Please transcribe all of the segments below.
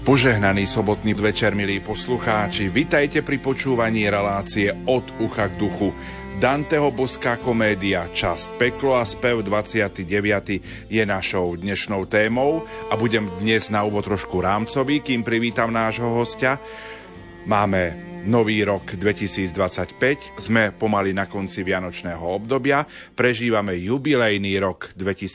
Požehnaný sobotný večer, milí poslucháči. Vitajte pri počúvaní relácie Od ucha k duchu. Danteho boská komédia Čas, peklo a spev 29. je našou dnešnou témou a budem dnes na úvod trošku rámcový, kým privítam nášho hostia. Máme nový rok 2025, sme pomaly na konci vianočného obdobia, prežívame jubilejný rok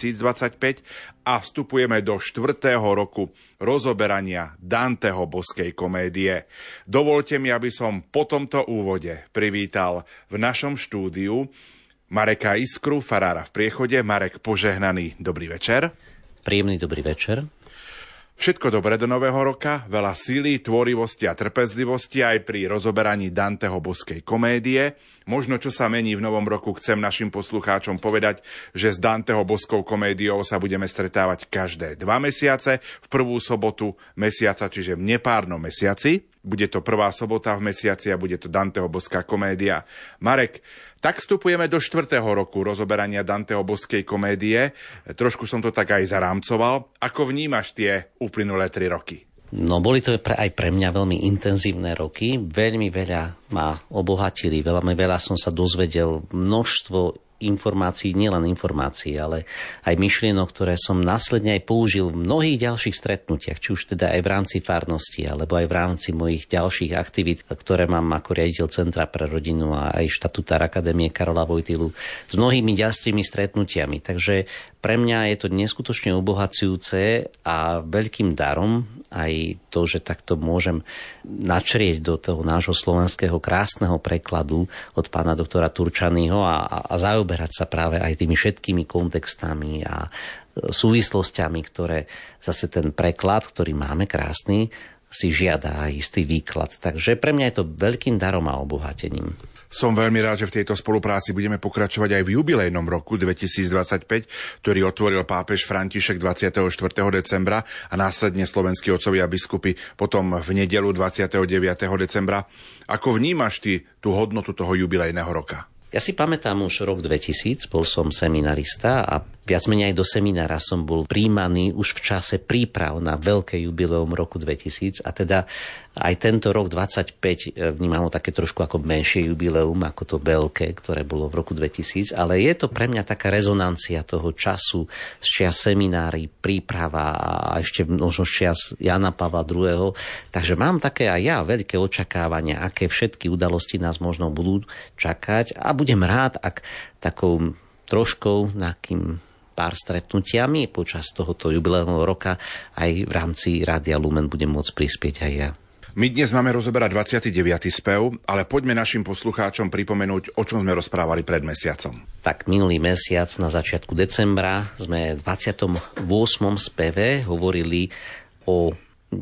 2025 a vstupujeme do 4. roku rozoberania Danteho boskej komédie. Dovoľte mi, aby som po tomto úvode privítal v našom štúdiu Mareka Iskru, farára v Priechode. Marek, požehnaný dobrý večer. Príjemný dobrý večer. Všetko dobré do nového roka, veľa síly, tvorivosti a trpezlivosti aj pri rozoberaní Danteho boskej komédie. Možno, čo sa mení v novom roku, chcem našim poslucháčom povedať, že s Danteho boskou komédiou sa budeme stretávať každé 2 mesiace, v prvú sobotu mesiaca, čiže v nepárnom mesiaci. Bude to prvá sobota v mesiaci a bude to Danteho boská komédia. Marek, tak vstupujeme do 4. roku rozoberania Danteho boskej komédie. Trošku som to tak aj zarámcoval. Ako vnímaš tie uplynulé 3 roky? No, boli to aj pre mňa veľmi intenzívne roky. Veľmi veľa ma obohatili, veľa som sa dozvedel, množstvo informácií, nielen informácií, ale aj myšlienok, ktoré som následne aj použil v mnohých ďalších stretnutiach, či už teda aj v rámci farnosti, alebo aj v rámci mojich ďalších aktivít, ktoré mám ako riaditeľ Centra pre rodinu a aj štatutár Akadémie Karola Wojtylu s mnohými ďalšími stretnutiami. Takže pre mňa je to neskutočne obohacujúce a veľkým darom aj to, že takto môžem načrieť do toho nášho slovenského krásneho prekladu od pána doktora Turčanyho a zaoberať sa práve aj tými všetkými kontextami a súvislostiami, ktoré zase ten preklad, ktorý máme krásny, si žiada aj istý výklad. Takže pre mňa je to veľkým darom a obohatením. Som veľmi rád, že v tejto spolupráci budeme pokračovať aj v jubilejnom roku 2025, ktorý otvoril pápež František 24. decembra a následne slovenskí otcovia biskupy potom v nedeľu 29. decembra. Ako vnímaš ty tú hodnotu toho jubilejného roka? Ja si pamätám už rok 2000, bol som seminarista a viac menej aj do seminára som bol prijímaný už v čase príprav na veľké jubileum roku 2000 a teda aj tento rok 25 vnímam také trošku ako menšie jubileum ako to veľké, ktoré bolo v roku 2000, ale je to pre mňa taká rezonancia toho času z čias seminári, príprava a ešte možno z čias Jana Pavla II. Takže mám také aj ja veľké očakávania, aké všetky udalosti nás možno budú čakať a budem rád, ak takou troškou nejakým pár stretnutiami počas tohoto jubilejného roka aj v rámci Rádia Lumen budem môcť prispieť aj ja. My dnes máme rozoberať 29. spev, ale poďme našim poslucháčom pripomenúť, o čom sme rozprávali pred mesiacom. Tak minulý mesiac na začiatku decembra sme v 28. speve hovorili o 9.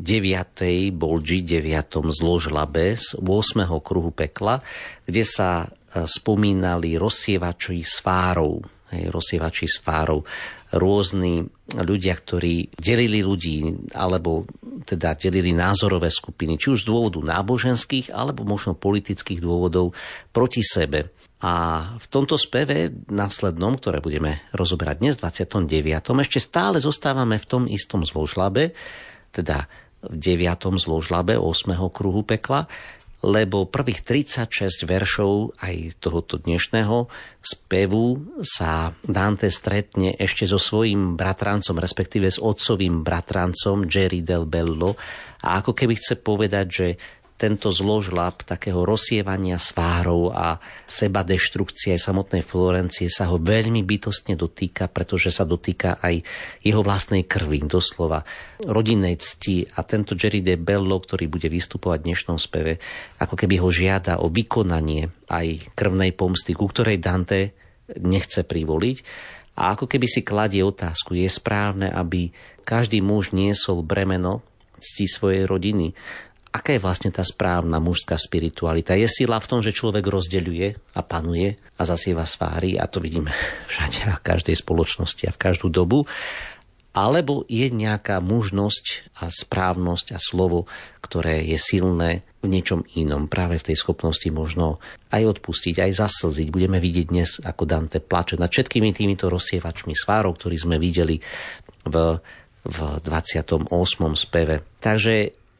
Bolži, 9. zložlabe z 8. kruhu pekla, kde sa spomínali rozsievači sfárov. Rozsievači sfárov, rôzni ľudia, ktorí delili ľudí, alebo teda delili názorové skupiny, či už z dôvodu náboženských, alebo možno politických dôvodov proti sebe. A v tomto speve následnom, ktoré budeme rozoberať dnes, 29. ešte stále zostávame v tom istom zložlabe, teda v 9. zložlabe 8. kruhu pekla, lebo prvých 36 veršov aj tohoto dnešného spevu sa Dante stretne ešte so svojím bratrancom, respektíve s otcovým bratrancom Jerry del Bello a ako keby chce povedať, že tento zložlab takého rozsievania svárov a seba deštrukcie aj samotnej Florencie sa ho veľmi bytostne dotýka, pretože sa dotýka aj jeho vlastnej krvi, doslova rodinnej cti. A tento Jerry de Bello, ktorý bude vystupovať v dnešnom speve, ako keby ho žiada o vykonanie aj krvnej pomsty, ku ktorej Dante nechce privoliť. A ako keby si kladie otázku, je správne, aby každý muž niesol bremeno cti svojej rodiny. Aká je vlastne tá správna mužská spiritualita? Je sila v tom, že človek rozdeľuje a panuje a zasieva sfáry, a to vidíme všade na každej spoločnosti a v každú dobu? Alebo je nejaká mužnosť a správnosť a slovo, ktoré je silné v niečom inom, práve v tej schopnosti možno aj odpustiť, aj zaslziť. Budeme vidieť dnes, ako Dante plače nad všetkými týmito rozsievačmi sfárov, ktorí sme videli v 28. speve. Takže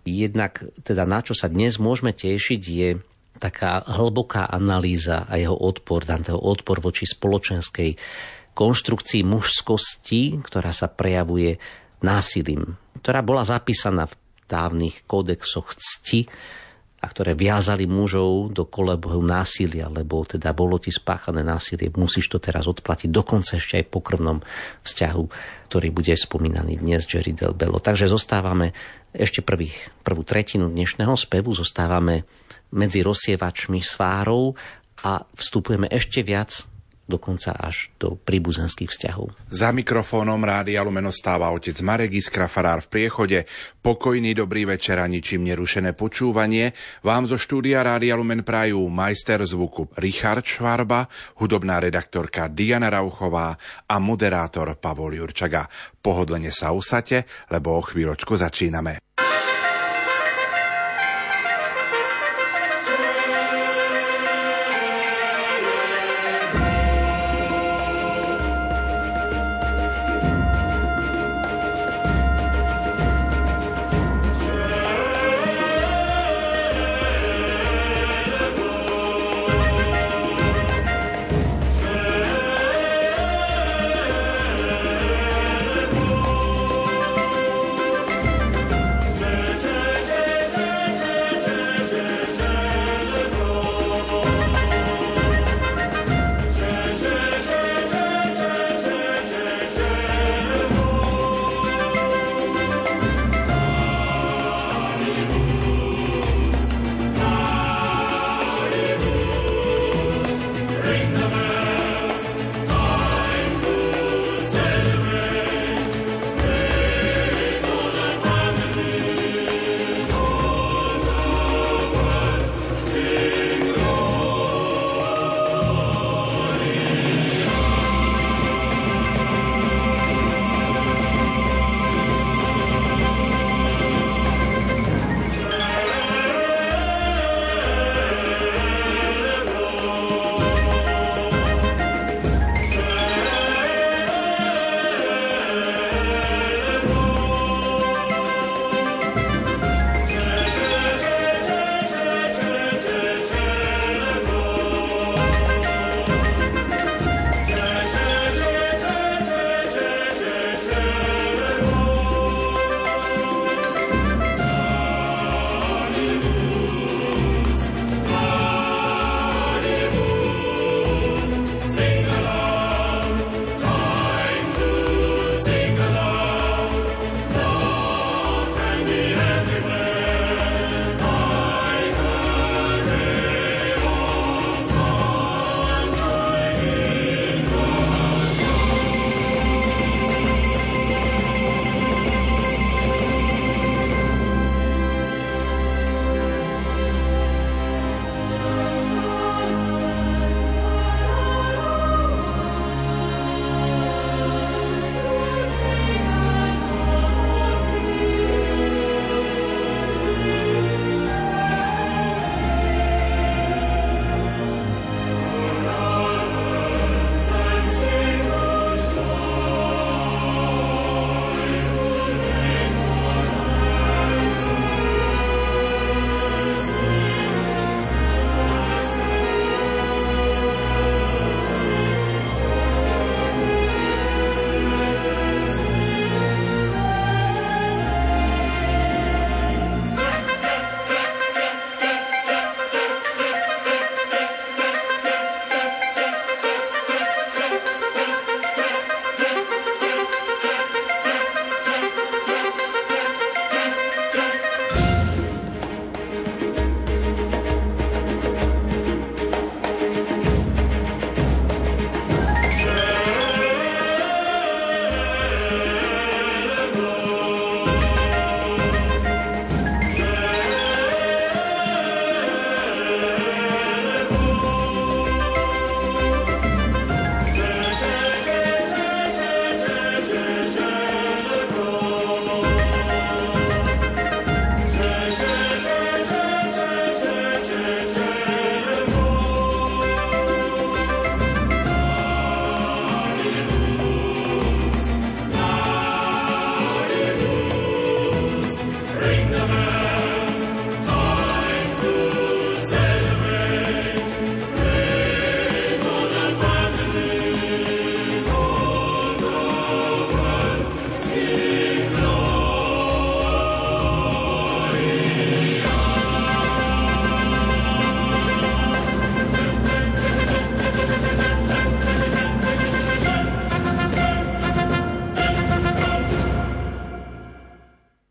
Jednak teda na čo sa dnes môžeme tešiť je taká hlboká analýza a jeho odpor, Danteho odpor voči spoločenskej konštrukcii mužskosti, ktorá sa prejavuje násilím, ktorá bola zapísaná v dávnych kódexoch cti a ktoré viazali mužov do kolebehu násilia, lebo teda bolo ti spáchané násilie, musíš to teraz odplatiť, dokonca ešte aj po krvnom vzťahu, ktorý bude spomínaný dnes Jerry Del Bello. Takže zostávame ešte prvú tretinu dnešného spevu, zostávame medzi rozsievačmi svárov a vstupujeme ešte viac dokonca až do príbuzenských vzťahov. Za mikrofónom Rádia Lumen ostáva otec Marek Iskra, farár v Priechode. Pokojný dobrý večer a ničím nerušené počúvanie vám zo štúdia Rádia Lumen prajú majster zvuku Richard Švarba, hudobná redaktorka Diana Rauchová a moderátor Pavol Jurčaga. Pohodlne sa usaďte, lebo o chvíľočku začíname.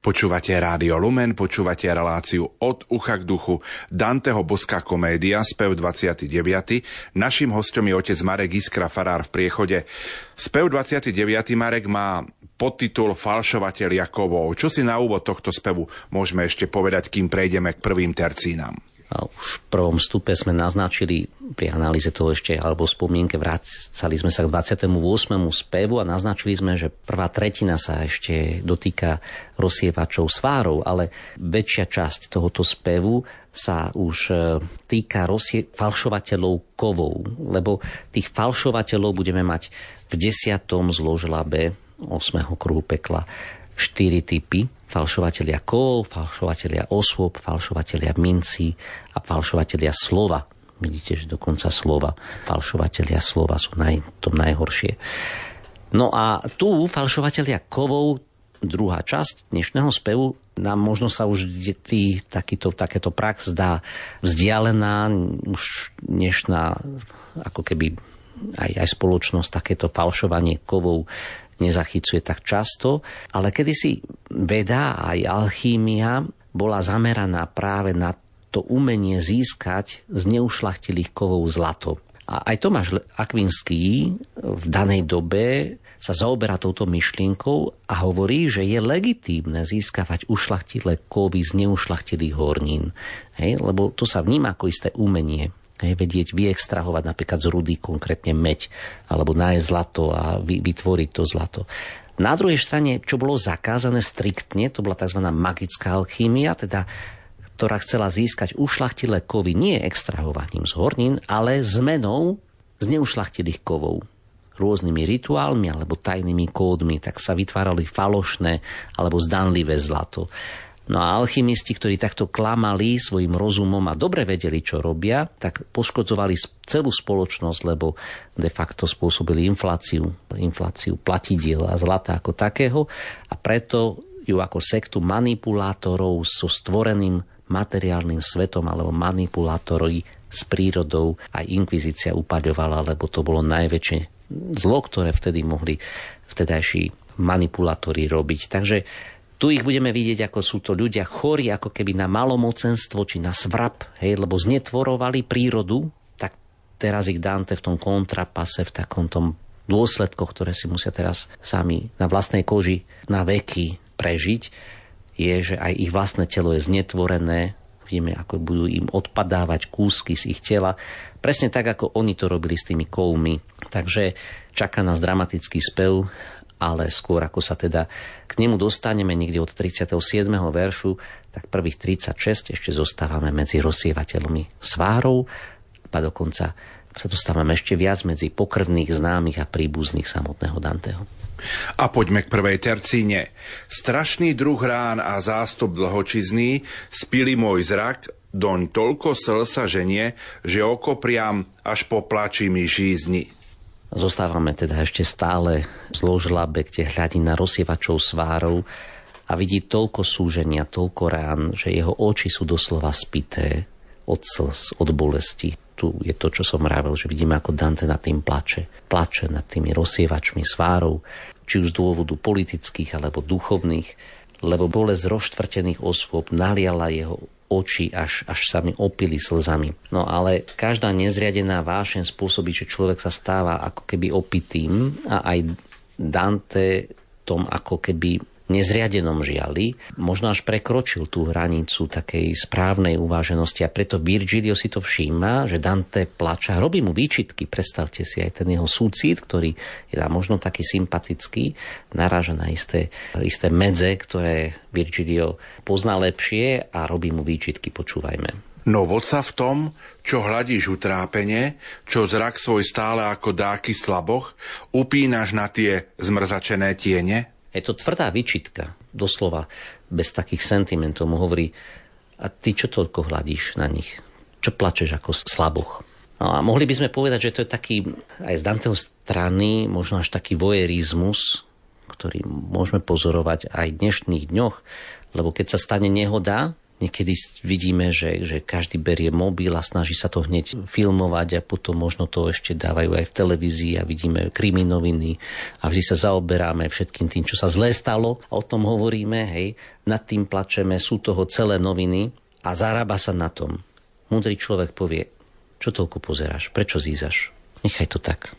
Počúvate Rádio Lumen, počúvate reláciu Od ucha k duchu, Danteho boská komédia, spev 29. Naším hostom je otec Marek Iskra, farár v Priechode. Spev 29. Marek má podtitul Falšovatelia kovov. Čo si na úvod tohto spevu môžeme ešte povedať, kým prejdeme k prvým tercínám? A už v prvom stupe sme naznačili pri analýze toho ešte, alebo spomienke, vracali sme sa k 28. spevu a naznačili sme, že prvá tretina sa ešte dotýka rozsievačov svárov, ale väčšia časť tohoto spevu sa už týka falšovateľov kovov, lebo tých falšovateľov budeme mať v 10. zložlabe 8. kruhu pekla 4 typy. Falšovatelia kovov, falšovatelia osôb, falšovatelia mincí a falšovatelia slova. Vidíte, že dokonca slova. Falšovatelia slova sú tom najhoršie. No a tu falšovatelia kovov, druhá časť dnešného spevu, nám možno sa už takéto prax zdá vzdialená, už dnešná ako keby aj spoločnosť takéto falšovanie kovov nezachycuje tak často, ale kedysi veda aj alchímia bola zameraná práve na to umenie získať z neušľachtilých kovov zlato. A aj Tomáš Akvinský v danej dobe sa zaoberá touto myšlienkou a hovorí, že je legitímne získavať ušľachtilé kovy z neušľachtilých hornín. Lebo to sa vníma ako isté umenie. Vedieť vyextrahovať napríklad z rudy konkrétne meď, alebo nájsť zlato a vytvoriť to zlato. Na druhej strane, čo bolo zakázané striktne, to bola tzv. Magická alchímia, teda, ktorá chcela získať ušľachtilé kovy nie extrahovaním z hornín, ale zmenou z neušľachtilých kovov. Rôznymi rituálmi alebo tajnými kódmi, tak sa vytvárali falošné alebo zdanlivé zlato. No a alchymisti, ktorí takto klamali svojim rozumom a dobre vedeli, čo robia, tak poškodzovali celú spoločnosť, lebo de facto spôsobili infláciu platidiel a zlata ako takého a preto ju ako sektu manipulátorov so stvoreným materiálnym svetom alebo manipulátori s prírodou aj inkvizícia upaďovala, lebo to bolo najväčšie zlo, ktoré vtedy mohli vtedajší manipulátori robiť. Takže tu ich budeme vidieť, ako sú to ľudia chorí, ako keby na malomocenstvo či na svrap, lebo znetvorovali prírodu, tak teraz ich Dante v tom kontrapase, v takom tom dôsledkoch, ktoré si musia teraz sami na vlastnej koži na veky prežiť, je, že aj ich vlastné telo je znetvorené, vidíme, ako budú im odpadávať kúsky z ich tela, presne tak, ako oni to robili s tými kovmi. Takže čaká nás dramatický spev, ale skôr ako sa teda k nemu dostaneme niekde od 37. veršu, tak prvých 36 ešte zostávame medzi rozsievateľmi svárov a dokonca sa dostávame ešte viac medzi pokrvných známych a príbuzných samotného Danteho. A poďme k prvej tercíne. Strašný druh rán a zástup dlhočizný spili môj zrak, doň toľko slz sa ženie, že oko priam až po plači mi žízni. Zostávame teda ešte stále v zložlabe, kde hľadí na rozsievačov svárov a vidí toľko súženia, toľko rán, že jeho oči sú doslova spité od slz, od bolesti. Tu je to, čo som vravel, že vidíme, ako Dante nad tým plače. Plače nad tými rozsievačmi svárov, či už z dôvodu politických alebo duchovných, lebo bolesť rozštvrtených osôb naliala jeho oči, až sa mi opili slzami. No ale každá nezriadená vášeň spôsobí, že človek sa stáva ako keby opitým a aj Dante tom ako keby nezriadenom žiali možno až prekročil tú hranicu takej správnej uváženosti a preto Virgilio si to všíma, že Dante plača, robí mu výčitky, predstavte si aj ten jeho súcit, ktorý je možno taký sympatický, naráža na isté medze, ktoré Virgilio pozná lepšie a robí mu výčitky, počúvajme. No vod sa v tom, čo hľadíš utrápenie, čo zrak svoj stále ako dáky slaboch, upínaš na tie zmrzačené tiene? Je to tvrdá výčitka, doslova, bez takých sentimentov. Mu hovorí, a ty čo toľko hľadíš na nich? Čo plačeš ako slaboch? No a mohli by sme povedať, že to je taký, aj z Danteho strany, možno až taký vojerizmus, ktorý môžeme pozorovať aj v dnešných dňoch, lebo keď sa stane nehoda, Niekedy vidíme, že každý berie mobil a snaží sa to hneď filmovať a potom možno to ešte dávajú aj v televízii a vidíme kriminoviny a vždy sa zaoberáme všetkým tým, čo sa zlé stalo. O tom hovoríme, hej, nad tým plačeme, sú toho celé noviny a zarába sa na tom. Múdry človek povie, čo toľko pozeráš, prečo zízaš? Nechaj to tak,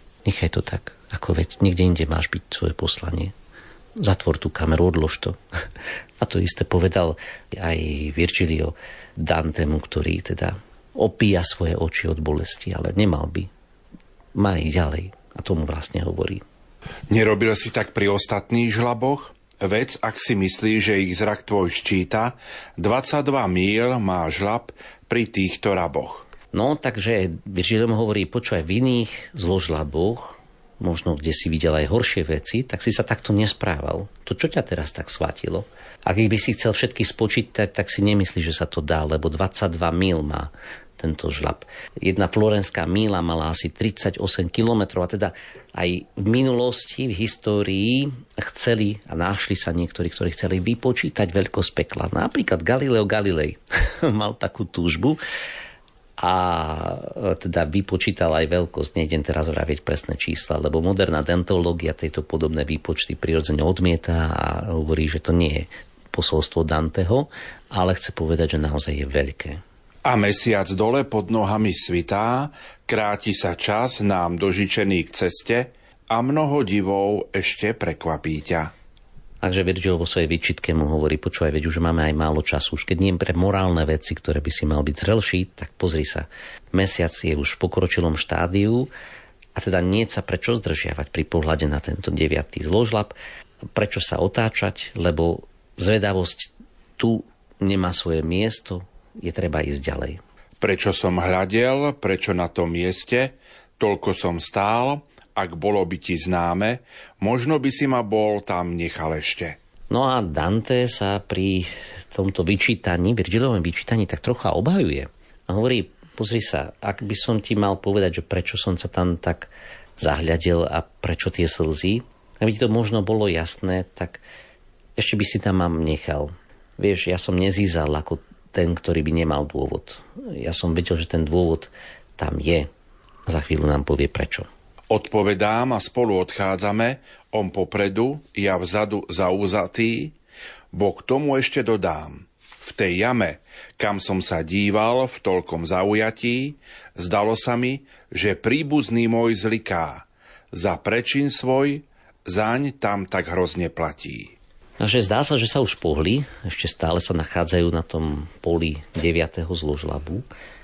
ako veď niekde inde máš byť svoje poslanie. Zatvor tú kameru, odlož to. A to isté povedal aj Virgilio Dantemu, ktorý teda opíja svoje oči od bolesti, ale nemal by. Má ich ďalej. A tomu vlastne hovorí. Nerobil si tak pri ostatných žlaboch? Vec, ak si myslíš, že ich zrak tvoj ščíta, 22 míl má žlab pri týchto raboch. No, takže Virgilio hovorí, počúvaj, v iných zložlaboch, možno kde si videl aj horšie veci, tak si sa takto nesprával. To čo ťa teraz tak schvátilo? Ak by si chcel všetky spočítať, tak si nemyslíš, že sa to dá, lebo 22 míl má tento žlab. Jedna florenská míla mala asi 38 kilometrov a teda aj v minulosti, v histórii chceli a našli sa niektorí, ktorí chceli vypočítať veľkosť pekla. Napríklad Galileo Galilei mal takú túžbu a teda vypočítal aj veľkosť. Nejdem teraz vraviť presné čísla, lebo moderná dentológia tejto podobné výpočty prirodzene odmieta a hovorí, že to nie je posolstvo Danteho, ale chce povedať, že naozaj je veľké. A mesiac dole pod nohami svitá, kráti sa čas nám dožičený k ceste a mnoho divov ešte prekvapí ťa. Takže Virgil vo svojej výčitke mu hovorí, počúvaj, veď už máme aj málo času, už keď nie pre morálne veci, ktoré by si mal byť zrelší, tak pozri sa, mesiac je už v pokročilom štádiu a teda nie sa prečo zdržiavať pri pohľade na tento 9. zložlab, prečo sa otáčať, lebo zvedavosť tu nemá svoje miesto, je treba ísť ďalej. Prečo som hľadel, prečo na tom mieste, toľko som stál, ak bolo by ti známe, možno by si ma bol tam nechal ešte. No a Dante sa pri tomto vyčítaní, Virgilovom vyčítaní, tak trocha obhajuje. A hovorí, pozri sa, ak by som ti mal povedať, že prečo som sa tam tak zahľadil a prečo tie slzy, aby ti to možno bolo jasné, tak ešte by si tam mám nechal. Vieš, ja som nezízal ako ten, ktorý by nemal dôvod. Ja som vedel, že ten dôvod tam je. A za chvíľu nám povie prečo. Odpovedám a spolu odchádzame, on popredu, ja vzadu zaúzatý, bo k tomu ešte dodám. V tej jame, kam som sa díval v toľkom zaujatí, zdalo sa mi, že príbuzný môj zliká. Za prečin svoj, zaň tam tak hrozne platí. Takže zdá sa, že sa už pohli, ešte stále sa nachádzajú na tom poli 9. zložlabu.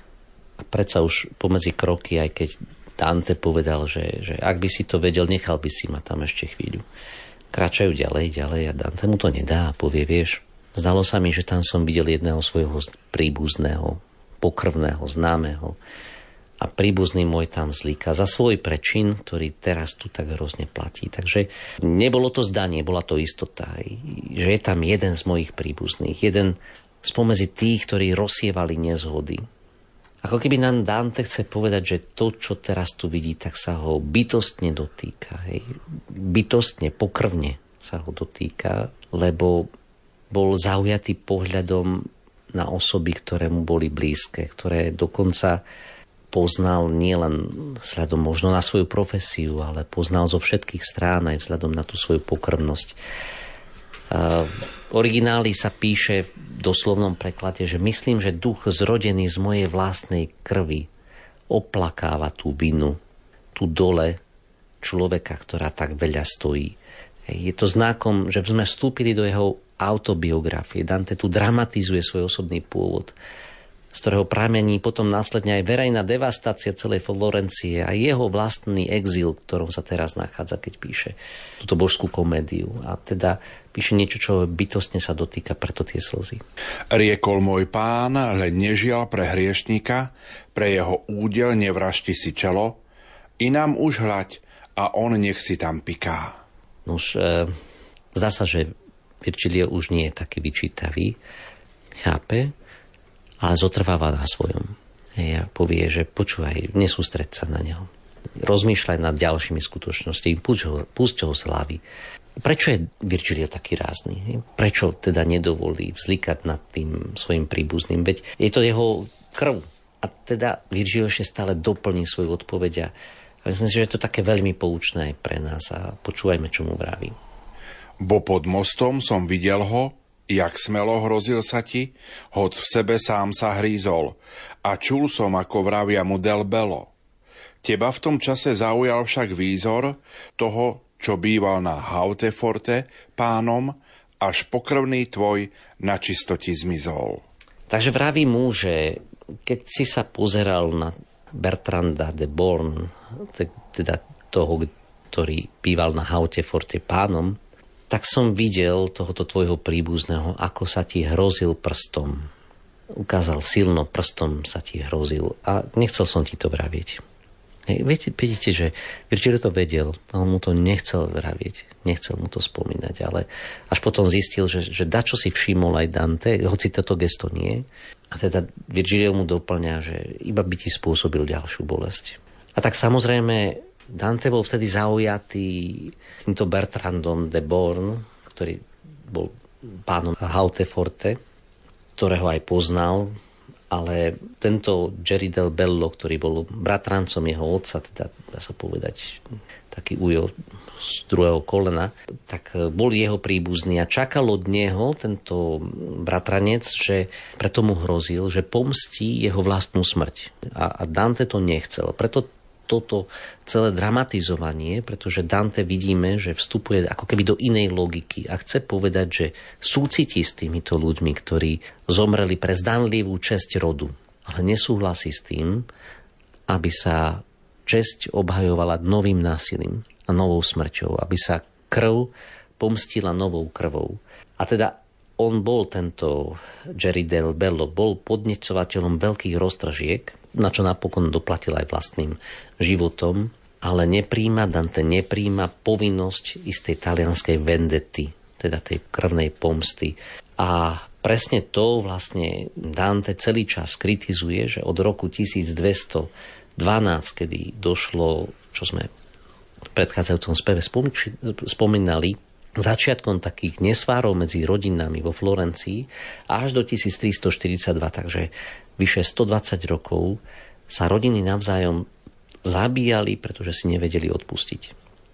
A predsa už pomedzi kroky, aj keď Dante povedal, že ak by si to vedel, nechal by si ma tam ešte chvíľu. Kráčajú ďalej a Dante mu to nedá a povie, vieš, zdalo sa mi, že tam som videl jedného svojho príbuzného, pokrvného, známeho a príbuzný môj tam zlíka za svoj prečin, ktorý teraz tu tak hrozne platí. Takže nebolo to zdanie, bola to istota, že je tam jeden z mojich príbuzných, jeden spomedzi tých, ktorí rozsievali nezhody. Ako keby nám Dante chce povedať, že to, čo teraz tu vidí, tak sa ho bytostne dotýka. Hej. Bytostne, pokrvne sa ho dotýka, lebo bol zaujatý pohľadom na osoby, ktoré mu boli blízke, ktoré dokonca poznal nielen vzhľadom možno na svoju profesiu, ale poznal zo všetkých strán aj vzhľadom na tú svoju pokrvnosť. V origináli sa píše v doslovnom preklade, že myslím, že duch zrodený z mojej vlastnej krvi oplakáva tú vinu, tu dole človeka, ktorá tak veľa stojí. Je to znakom, že sme vstúpili do jeho autobiografie. Dante tu dramatizuje svoj osobný pôvod, z ktorého pramení potom následne aj verejná devastácia celej Florencie a jeho vlastný exil, v ktorom sa teraz nachádza, keď píše túto božskú komédiu. A teda píše niečo, čo bytostne sa dotýka, preto tie slzy. Riekol môj pán, len nežiaľ pre hriešnika, pre jeho údel nevražti si čelo, inám už hľaď a on nech si tam piká. Nož, zdá sa, že Virgilio už nie je taký vyčítavý, chápe, ale zotrváva na svojom. A povie, že počúvaj, nesústreď sa na neho. Rozmýšľaj nad ďalšími skutočnosťami, púšť ho z hlavy. Prečo je Virgilio taký rázny? Prečo teda nedovolí vzlikať nad tým svojim príbuzným? Veď je to jeho krv. A teda Virgilio ešte stále doplní svoju odpoveď a myslím si, že je to také veľmi poučné aj pre nás a počúvajme, čo mu vraví. Bo pod mostom som videl ho, jak smelo hrozil sa ti, hoc v sebe sám sa hrízol a čul som, ako vravia mu del bello. Teba v tom čase zaujal však výzor toho, čo býval na Haute-Forte pánom, až pokrvný tvoj na čistoti zmizol. Takže vraví mu, že keď si sa pozeral na Bertranda de Born, teda toho, ktorý býval na Haute-Forte pánom, tak som videl tohoto tvojho príbuzného, ako sa ti hrozil prstom. Ukázal silno prstom, sa ti hrozil a nechcel som ti to vravieť. Vidíte, že Virgilio to vedel, ale mu to nechcel vravieť, nechcel mu to spomínať, ale až potom zistil, že dačo si všimol aj Dante, hoci toto gesto nie. A teda Virgilio mu doplňa, že iba by ti spôsobil ďalšiu bolesť. A tak samozrejme Dante bol vtedy zaujatý týmto Bertrandom de Born, ktorý bol pánom Haute-Forte, ktorého aj poznal, ale tento Jerry del Bello, ktorý bol bratrancom jeho otca, teda dá sa povedať taký ujo z druhého kolena, tak bol jeho príbuzný a čakal od neho tento bratranec, že preto mu hrozil, že pomstí jeho vlastnú smrť. A Dante to nechcel. Preto toto celé dramatizovanie, pretože Dante vidíme, že vstupuje ako keby do inej logiky a chce povedať, že súcití s týmito ľuďmi, ktorí zomreli pre zdanlivú česť rodu, ale nesúhlasí s tým, aby sa česť obhajovala novým násilím a novou smrťou, aby sa krv pomstila novou krvou. A teda on bol tento Jerry del Bello, bol podnecovateľom veľkých roztržiek, na čo napokon doplatil aj vlastným životom, ale Dante nepríjma povinnosť istej talianskej vendety, teda tej krvnej pomsty. A presne to vlastne Dante celý čas kritizuje, že od roku 1212, kedy došlo, čo sme v predchádzajúcom speve spomínali, začiatkom takých nesvárov medzi rodinami vo Florencii až do 1342, takže vyše 120 rokov sa rodiny navzájom zabíjali, pretože si nevedeli odpustiť.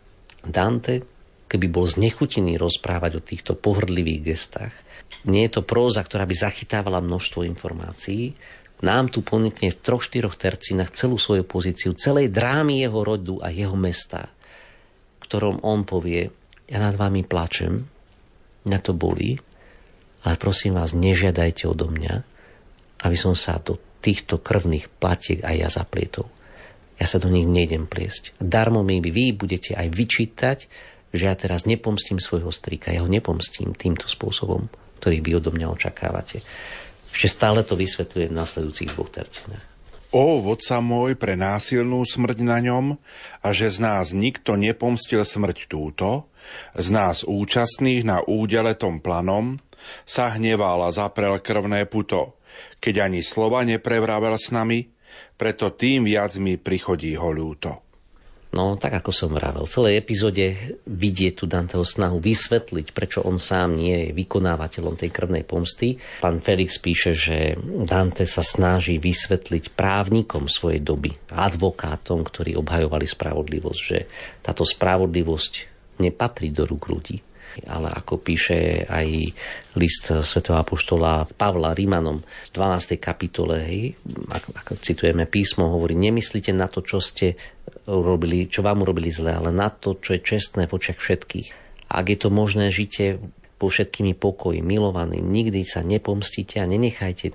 Dante, keby bol znechutený rozprávať o týchto pohrdlivých gestách, nie je to próza, ktorá by zachytávala množstvo informácií, nám tu ponúkne v 3-4 tercinách celú svoju pozíciu, celej drámy jeho rodu a jeho mesta, v ktorom on povie: ja nad vami plačem, mňa to bolí, ale prosím vás, nežiadajte odo mňa, aby som sa do týchto krvných platiek aj ja zaplietol. Ja sa do nich nejdem pliesť. Darmo mi vy budete aj vyčítať, že ja teraz nepomstím svojho strýka. Ja ho nepomstím týmto spôsobom, ktorý vy odo mňa očakávate. Ešte stále to vysvetľuje v nasledujúcich 2 tercinách. Ó, vodca môj, pre násilnú smrť na ňom, a že z nás nikto nepomstil smrť túto, z nás účastných na údele tom planom, sa hneval a zaprel krvné puto, keď ani slova neprevravel s nami, preto tým viac mi prichodí ho ľúto. No, tak ako som vravel, v celej epizóde vidie tu Danteho snahu vysvetliť, prečo on sám nie je vykonávateľom tej krvnej pomsty. Pán Felix píše, že Dante sa snaží vysvetliť právnikom svojej doby, advokátom, ktorí obhajovali spravodlivosť, že táto spravodlivosť nepatrí do rúk ľudí. Ale ako píše aj list svätého apoštola Pavla Rímanom v 12. kapitole, ako citujeme písmo, hovorí: nemyslite na to, čo ste urobili, čo vám urobili zle, ale na to, čo je čestné v očiach všetkých. Ak je to možné, žite po všetkými pokoji, milovaní, nikdy sa nepomstíte a nenechajte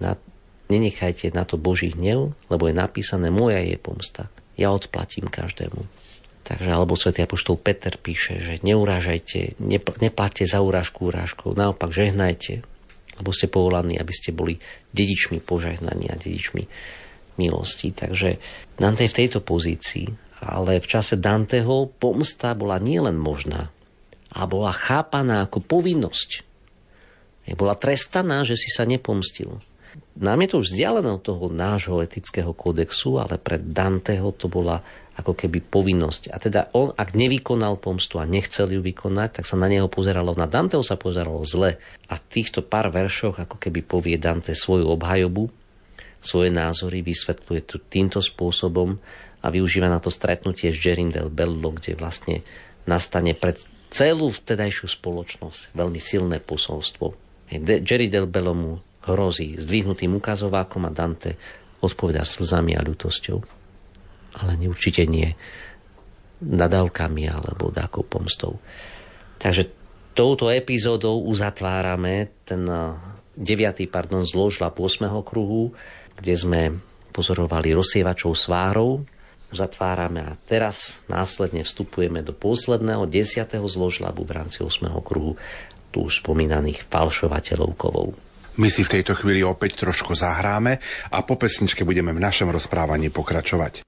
na to Boží hnev, lebo je napísané: moja je pomsta, ja odplatím každému. Takže, alebo svätý apoštol Peter píše, že neurážajte, nepláťte za urážku urážkou, naopak žehnajte, lebo ste povolaní, aby ste boli dedičmi požehnania, dedičmi milosti. Takže Dante je v tejto pozícii, ale v čase Danteho pomsta bola nielen možná, a bola chápaná ako povinnosť. Bola trestaná, že si sa nepomstil. Nám je to už vzdialené od toho nášho etického kódexu, ale pre Danteho to bola ako keby povinnosť. A teda on, ak nevykonal pomstu a nechcel ju vykonať, tak sa na neho pozeralo, na Danteho sa pozeralo zle. A v týchto pár veršoch ako keby povie Dante svoju obhajobu, svoje názory, vysvetľuje to týmto spôsobom a využíva na to stretnutie s Jerrym del Bello, kde vlastne nastane pred celú vtedajšiu spoločnosť veľmi silné posolstvo. Jerry del Bello mu hrozí zdvihnutým ukazovákom a Dante odpovedá slzami a ľutosťou. Ale určite nie nadávkami alebo dákou pomstou. Takže touto epizódou uzatvárame ten 9. zložlab 8. kruhu, kde sme pozorovali rozsievačov svárov. Uzatvárame a teraz následne vstupujeme do posledného 10. zložlabu v rámci 8. kruhu, tu už spomínaných falšovateľov kovov. My si v tejto chvíli opäť trošku zahráme a po pesničke budeme v našom rozprávaní pokračovať.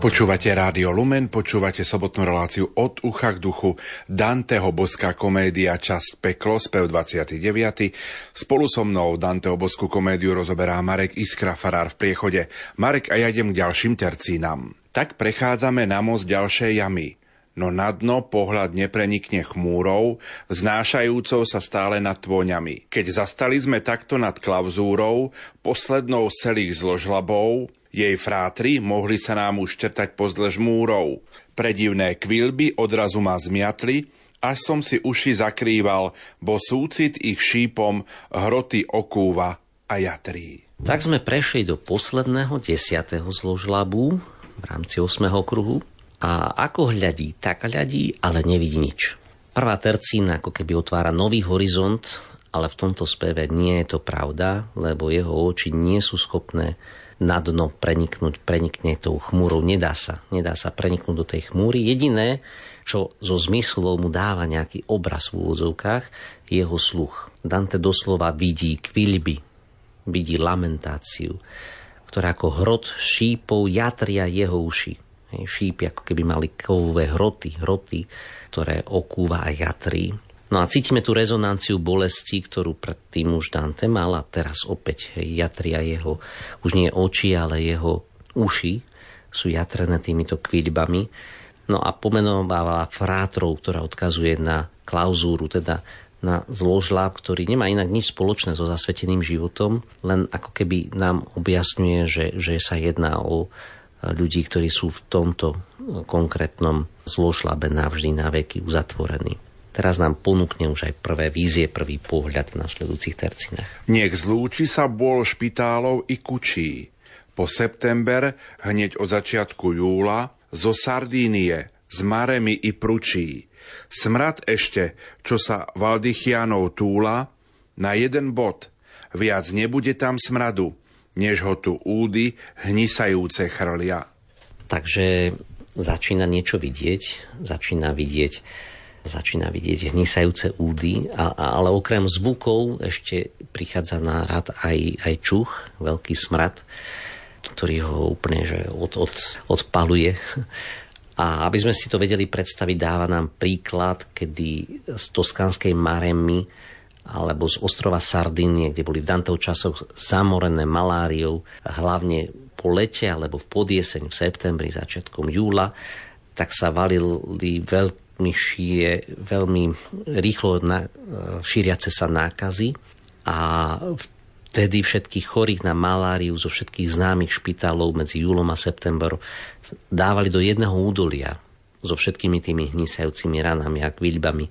Počúvate Rádio Lumen, počúvate sobotnú reláciu Od ucha k duchu, Danteho boská komédia, časť Peklo, spev 29. Spolu so mnou Danteho boskú komédiu rozoberá Marek Iskra, farár v Priechode. Marek, a ja idem k ďalším tercínam. Tak prechádzame na most ďalšej jamy, no na dno pohľad neprenikne chmúrou, vznášajúcou sa stále nad tvoňami. Keď zastali sme takto nad klauzúrou, poslednou z celých zložlabov, jej frátri mohli sa nám už črtať pozdĺž múrov. Predivné kvilby odrazu ma zmiatli, až som si uši zakrýval, bo súcit ich šípom hroty okúva a jatrí. Tak sme prešli do posledného 10. zložlabu v rámci 8. okruhu a ako hľadí, tak hľadí, ale nevidí nič. Prvá tercína ako keby otvára nový horizont, ale v tomto speve nie je to pravda, lebo jeho oči nie sú schopné na dno prenikne tou chmúrou. Nedá sa preniknúť do tej chmúry. Jediné, čo zo zmyslov mu dáva nejaký obraz v úvodzovkách, je jeho sluch. Dante doslova vidí kvilby, vidí lamentáciu, ktorá ako hrot šípov jatria jeho uši. Šípy ako keby mali kovové hroty, ktoré okúva a jatrí. No a cítime tú rezonanciu bolesti, ktorú predtým už Dante mal a teraz opäť jatria jeho, už nie oči, ale jeho uši sú jatrené týmito kvíľbami. No a pomenováva frátrov, ktorá odkazuje na klauzúru, teda na zložlab, ktorý nemá inak nič spoločné so zasveteným životom, len ako keby nám objasňuje, že sa jedná o ľudí, ktorí sú v tomto konkrétnom zložlabe navždy, na veky uzatvorení. Teraz nám ponúkne už aj prvé vízie, prvý pohľad v nasledujúcich tercinách. Nech zlúči sa bôl špitálov i kučí. Po september, hneď od začiatku júla, zo Sardínie, z Maremi i Pručí. Smrad ešte, čo sa Valdychianov túla, na jeden bod. Viac nebude tam smradu, než ho tu údy hnisajúce chrlia. Takže začína niečo vidieť, začína vidieť hnisajúce údy, ale okrem zvukov ešte prichádza na rad aj čuch, veľký smrad, ktorý ho úplne že odpaluje. A aby sme si to vedeli predstaviť, dáva nám príklad, kedy z toskanskej Maremy alebo z ostrova Sardínie, kde boli v Danteho časoch zamorené maláriou, hlavne po lete alebo v podjeseň v septembri, začiatkom júla, tak sa valili veľmi rýchlo šíriace sa nákazy a vtedy všetkých chorých na maláriu zo všetkých známych špitálov medzi júlom a septembrom dávali do jedného údolia so všetkými tými hnisajúcimi ranami a kvíľbami.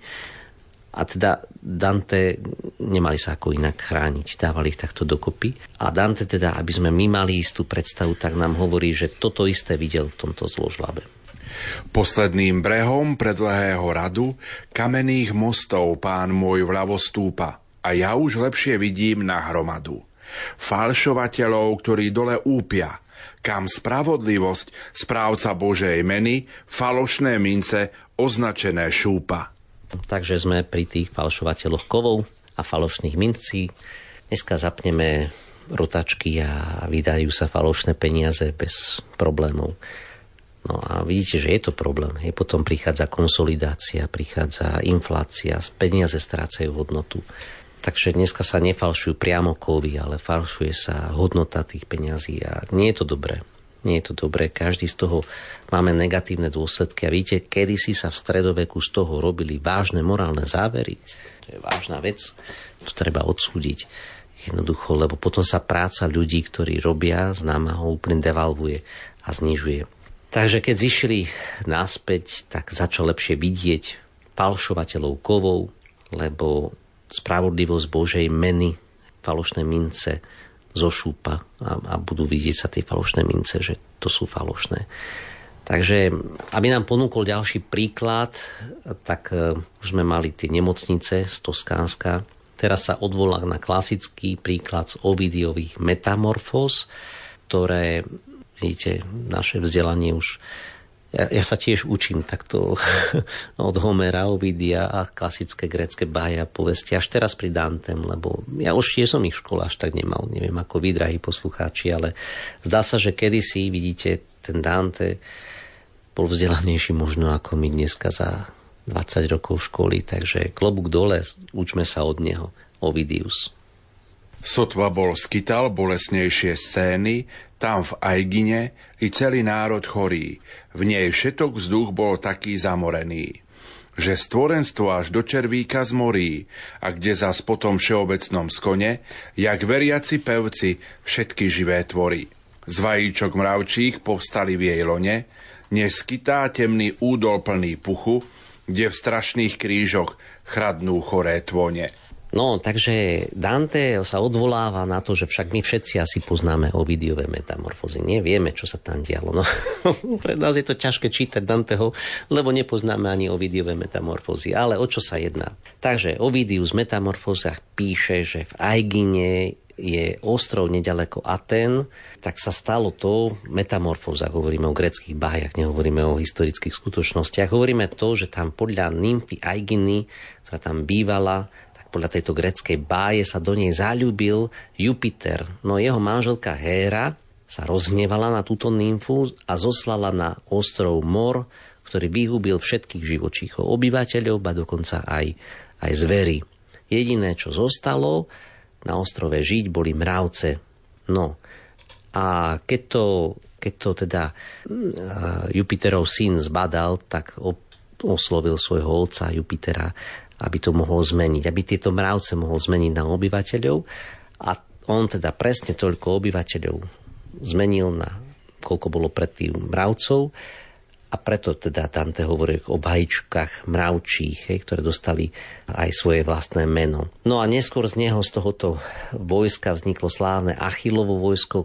A teda Dante nemali sa ako inak chrániť, dávali ich takto dokopy. A Dante teda, aby sme my mali istú predstavu, tak nám hovorí, že toto isté videl v tomto zložlabe. Posledným brehom predlhého radu kamenných mostov pán môj vľavo stúpa a ja už lepšie vidím na hromadu falšovateľov, ktorí dole úpia, kam spravodlivosť správca Božej meny falošné mince označené šúpa. Takže sme pri tých falšovateľoch kovov a falošných mincí. Dneska zapneme rotačky a vydajú sa falošné peniaze bez problémov. No a vidíte, že je to problém. Potom prichádza konsolidácia, prichádza inflácia, peniaze strácajú hodnotu. Takže dneska sa nefalšujú priamo kovy, ale falšuje sa hodnota tých peňazí a nie je to dobré. Nie je to dobré. Každý z toho máme negatívne dôsledky a vidíte, kedysi sa v stredoveku z toho robili vážne morálne závery. To je vážna vec. To treba odsúdiť. Jednoducho, lebo potom sa práca ľudí, ktorí robia s námahou, úplne devalvuje a znižuje. Takže keď zišli naspäť, tak začal lepšie vidieť falšovateľov kovov, lebo spravodlivosť Božej meny, falošné mince zo šúpa a budú vidieť sa tie falošné mince, že to sú falošné. Takže, aby nám ponúkol ďalší príklad, tak už sme mali tie nemocnice z Toskánska. Teraz sa odvolá na klasický príklad z Ovidiových metamorfóz, ktoré, vidíte, naše vzdelanie už... Ja sa tiež učím takto od Homera, Ovidia a klasické grécke báje a povesti. Až teraz pri Dantem, lebo ja už tiež som ich v škole až tak nemal. Neviem, ako vy, drahí poslucháči, ale zdá sa, že kedysi, vidíte, ten Dante bol vzdelanejší možno ako my dneska za 20 rokov školy, takže klobúk dole, učme sa od neho. Ovidius. Sotva bol skytal bolesnejšie scény, tam v Aigine i celý národ chorý. V nej všetok vzduch bol taký zamorený, že stvorenstvo až do červíka zmorí, a kde zas potom všeobecnom skone, jak veriaci pevci všetky živé tvory. Z vajíčok mravčích povstali v jej lone, neskytá temný údol plný puchu, kde v strašných krížoch chradnú choré tvone. No, takže Dante sa odvoláva na to, že však my všetci asi poznáme Ovidiové metamorfózy. Nevieme, čo sa tam dialo. No, pre nás je to ťažké čítať Danteho, lebo nepoznáme ani Ovidiové metamorfózy. Ale o čo sa jedná? Takže Ovidius v metamorfózach píše, že v Aigine je ostrov nedaleko Aten, tak sa stalo to, metamorfóza, hovoríme o gréckych bájach, nehovoríme o historických skutočnostiach, hovoríme to, že tam podľa nymfy Aiginy, ktorá tam bývala, podľa tejto gréckej báje sa do nej zaľúbil Jupiter. No jeho manželka Héra sa rozhnevala na túto nymfu a zoslala na ostrov Mor, ktorý vyhubil všetkých živočíchov, obyvateľov, ba dokonca aj zvery. Jediné, čo zostalo na ostrove žiť, boli mravce. No a keď to teda Jupiterov syn zbadal, tak oslovil svojho otca Jupitera, aby to mohol zmeniť, aby tieto mravce mohol zmeniť na obyvateľov, a on teda presne toľko obyvateľov zmenil na koľko bolo predtým mravcov, a preto teda Dante hovorí o vajíčkach mravčích, ktoré dostali aj svoje vlastné meno. No a neskôr z neho, z tohoto vojska vzniklo slávne Achillovo vojsko,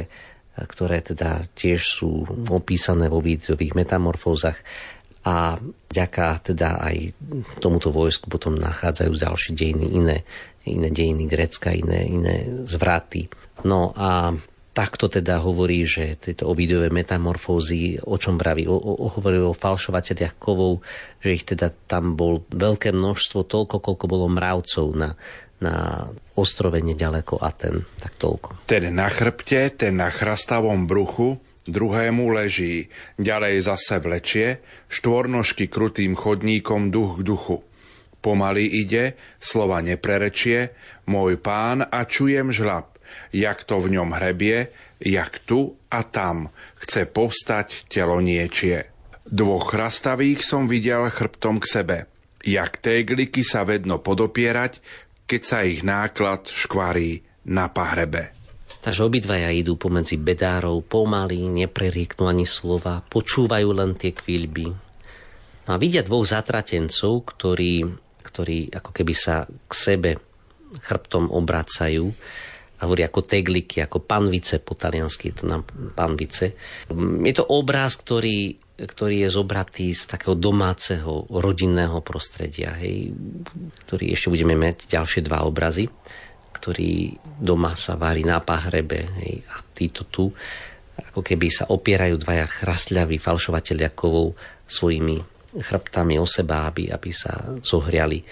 ktoré teda tiež sú opísané vo Ovidiových metamorfózach. A vďaka teda aj tomuto vojsku potom nachádzajú ďalšie dejiny, iné dejiny Grécka, iné zvraty. No a takto teda hovorí, že tieto Ovidiové metamorfózy, o čom praví? Hovorí o falšovateľiach kovov, že ich teda tam bol veľké množstvo, toľko, koľko bolo mravcov na ostrove nedaleko Aten. Tak toľko. Ten na chrbte, ten na chrastavom bruchu, druhému leží, ďalej zase vlečie, štvornožky krutým chodníkom duch k duchu. Pomaly ide, slova neprerečie, môj pán, a čujem žľab, jak to v ňom hrebie, jak tu a tam, chce povstať, telo niečie. Dvoch chrastavých som videl chrbtom k sebe, jak tégliky sa vedno podopierať, keď sa ich náklad škvarí na pahrebe. Takže obidvaja idú pomedzi bedárov, pomaly, neprerieknú ani slova, počúvajú len tie kvíľby. No a vidia dvoch zatratencov, ktorí ako keby sa k sebe chrbtom obracajú a hovorí ako tegliky, ako panvice, po taliansky je to nám panvice. Je to obraz, ktorý je zobratý z takého domáceho, rodinného prostredia, ktorý ešte budeme mať ďalšie dva obrazy, ktorý doma sa vári na pahrebe, a títo tu, ako keby sa opierajú dvaja chrastľaví falšovatelia kovov svojimi chrbtami o seba, aby sa zohriali.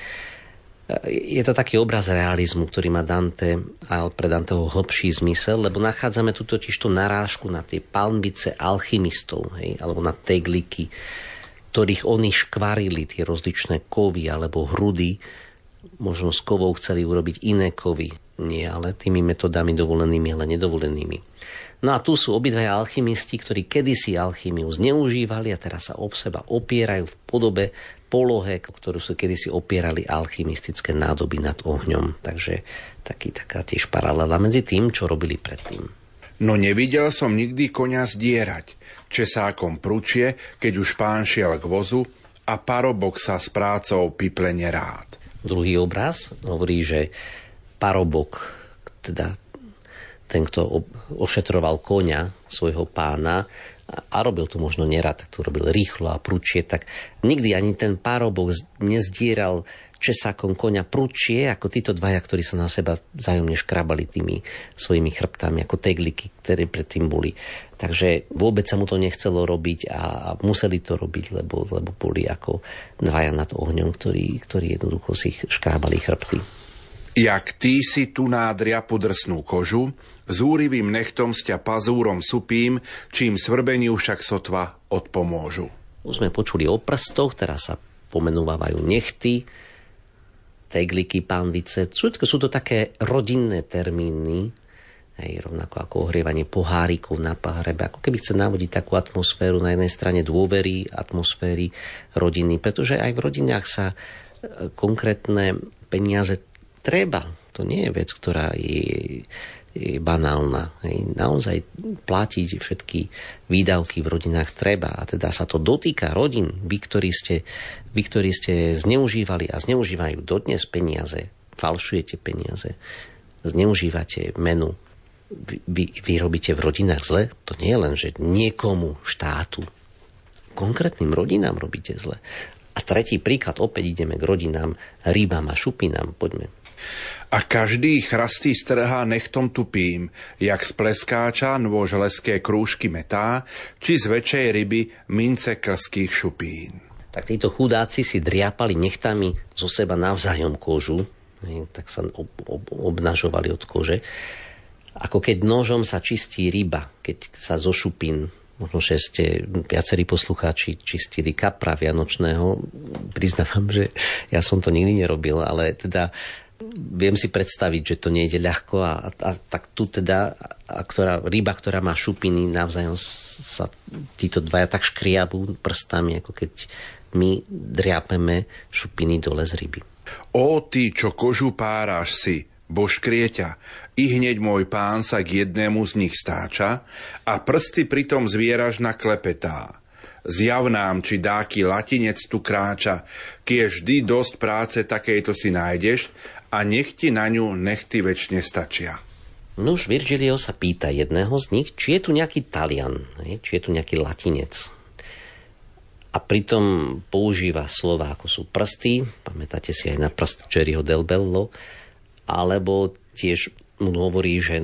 Je to taký obraz realizmu, ktorý má Dante, ale pre Danteho hlbší zmysel, lebo nachádzame tu totiž tú narážku na tie palmice alchymistov, alebo na tegliky, ktorých oni škvarili, tie rozličné kovy alebo hrudy. Možno z kovov chceli urobiť iné kovy. Nie, ale tými metodami dovolenými, ale nedovolenými. No a tu sú obidvaja alchymisti, ktorí kedysi alchymiu zneužívali a teraz sa ob seba opierajú v podobe, polohe, ktorú sú kedysi opierali alchymistické nádoby nad ohňom. Takže taká tiež paralela medzi tým, čo robili predtým. No nevidel som nikdy koňa zdierať, česákom pručie, keď už pán šiel k vozu, a parobok sa s prácou piple nerád. Druhý obraz hovorí, že parobok, teda ten, kto ošetroval koňa svojho pána a robil to možno nerad, tak to robil rýchlo a prúčie, tak nikdy ani ten parobok nezdieral česákom koňa prúčie, ako títo dvaja, ktorí sa na seba vzájomne škrabali tými svojimi chrbtami, ako tegliky, ktoré predtým boli. Takže vôbec sa mu to nechcelo robiť a museli to robiť, lebo boli ako dvaja nad ohňom, ktorí jednoducho si škrábali chrbty. Jak ty si tu nádria podrsnú kožu, zúrivým nechtom sťa pazúrom supím, čím svrbeniu však sotva odpomôžu. Už sme počuli o prstoch, teraz sa pomenúvajú nechty, tegliky, pánvice. Sú to také rodinné termíny, rovnako ako ohrievanie pohárikov na pohrebe, ako keby chce navodiť takú atmosféru na jednej strane dôvery, atmosféry rodiny, pretože aj v rodinách sa konkrétne peniaze treba. To nie je vec, ktorá je banálna. Naozaj platiť všetky výdavky v rodinách treba. A teda sa to dotýka rodín. Vy, ktorí ste zneužívali a zneužívajú dodnes peniaze, falšujete peniaze, zneužívate menu, vy robíte v rodinách zle. To nie je len, že niekomu, štátu, konkrétnym rodinám robíte zle. A tretí príklad, opäť ideme k rodinám, rybám a šupinám. Poďme. A každý chrastý strhá nechtom tupým, jak z pleskáča nôž leské krúžky metá, či z väčšej ryby mince krských šupín. Tak títo chudáci si driapali nechtami zo seba navzájom kožu, tak sa obnažovali od kože. Ako keď nožom sa čistí ryba, keď sa zo šupín, možno, že ste viacerí poslucháči čistili kapra vianočného. Priznávam, že ja som to nikdy nerobil, ale teda viem si predstaviť, že to nejde ľahko a tak tu teda ryba, ktorá má šupiny, navzájom sa títo dvaja tak škriabú prstami, ako keď my driapeme šupiny dole z ryby. Ó ty, čo kožu páraš si, božkrieťa, i hneď môj pán sa k jednému z nich stáča a prsty pritom zvieraž naklepetá. Zjav nám, či dáky latinec tu kráča, kiež vždy dosť práce takejto si nájdeš a nech ti na ňu nechty večne stačia. Nož Virgilio sa pýta jedného z nich, či je tu nejaký Talian, či je tu nejaký latinec. A pritom používa slova, ako sú prsty, pamätáte si aj na prst Jerryho Del Bello, alebo tiež mu hovorí, že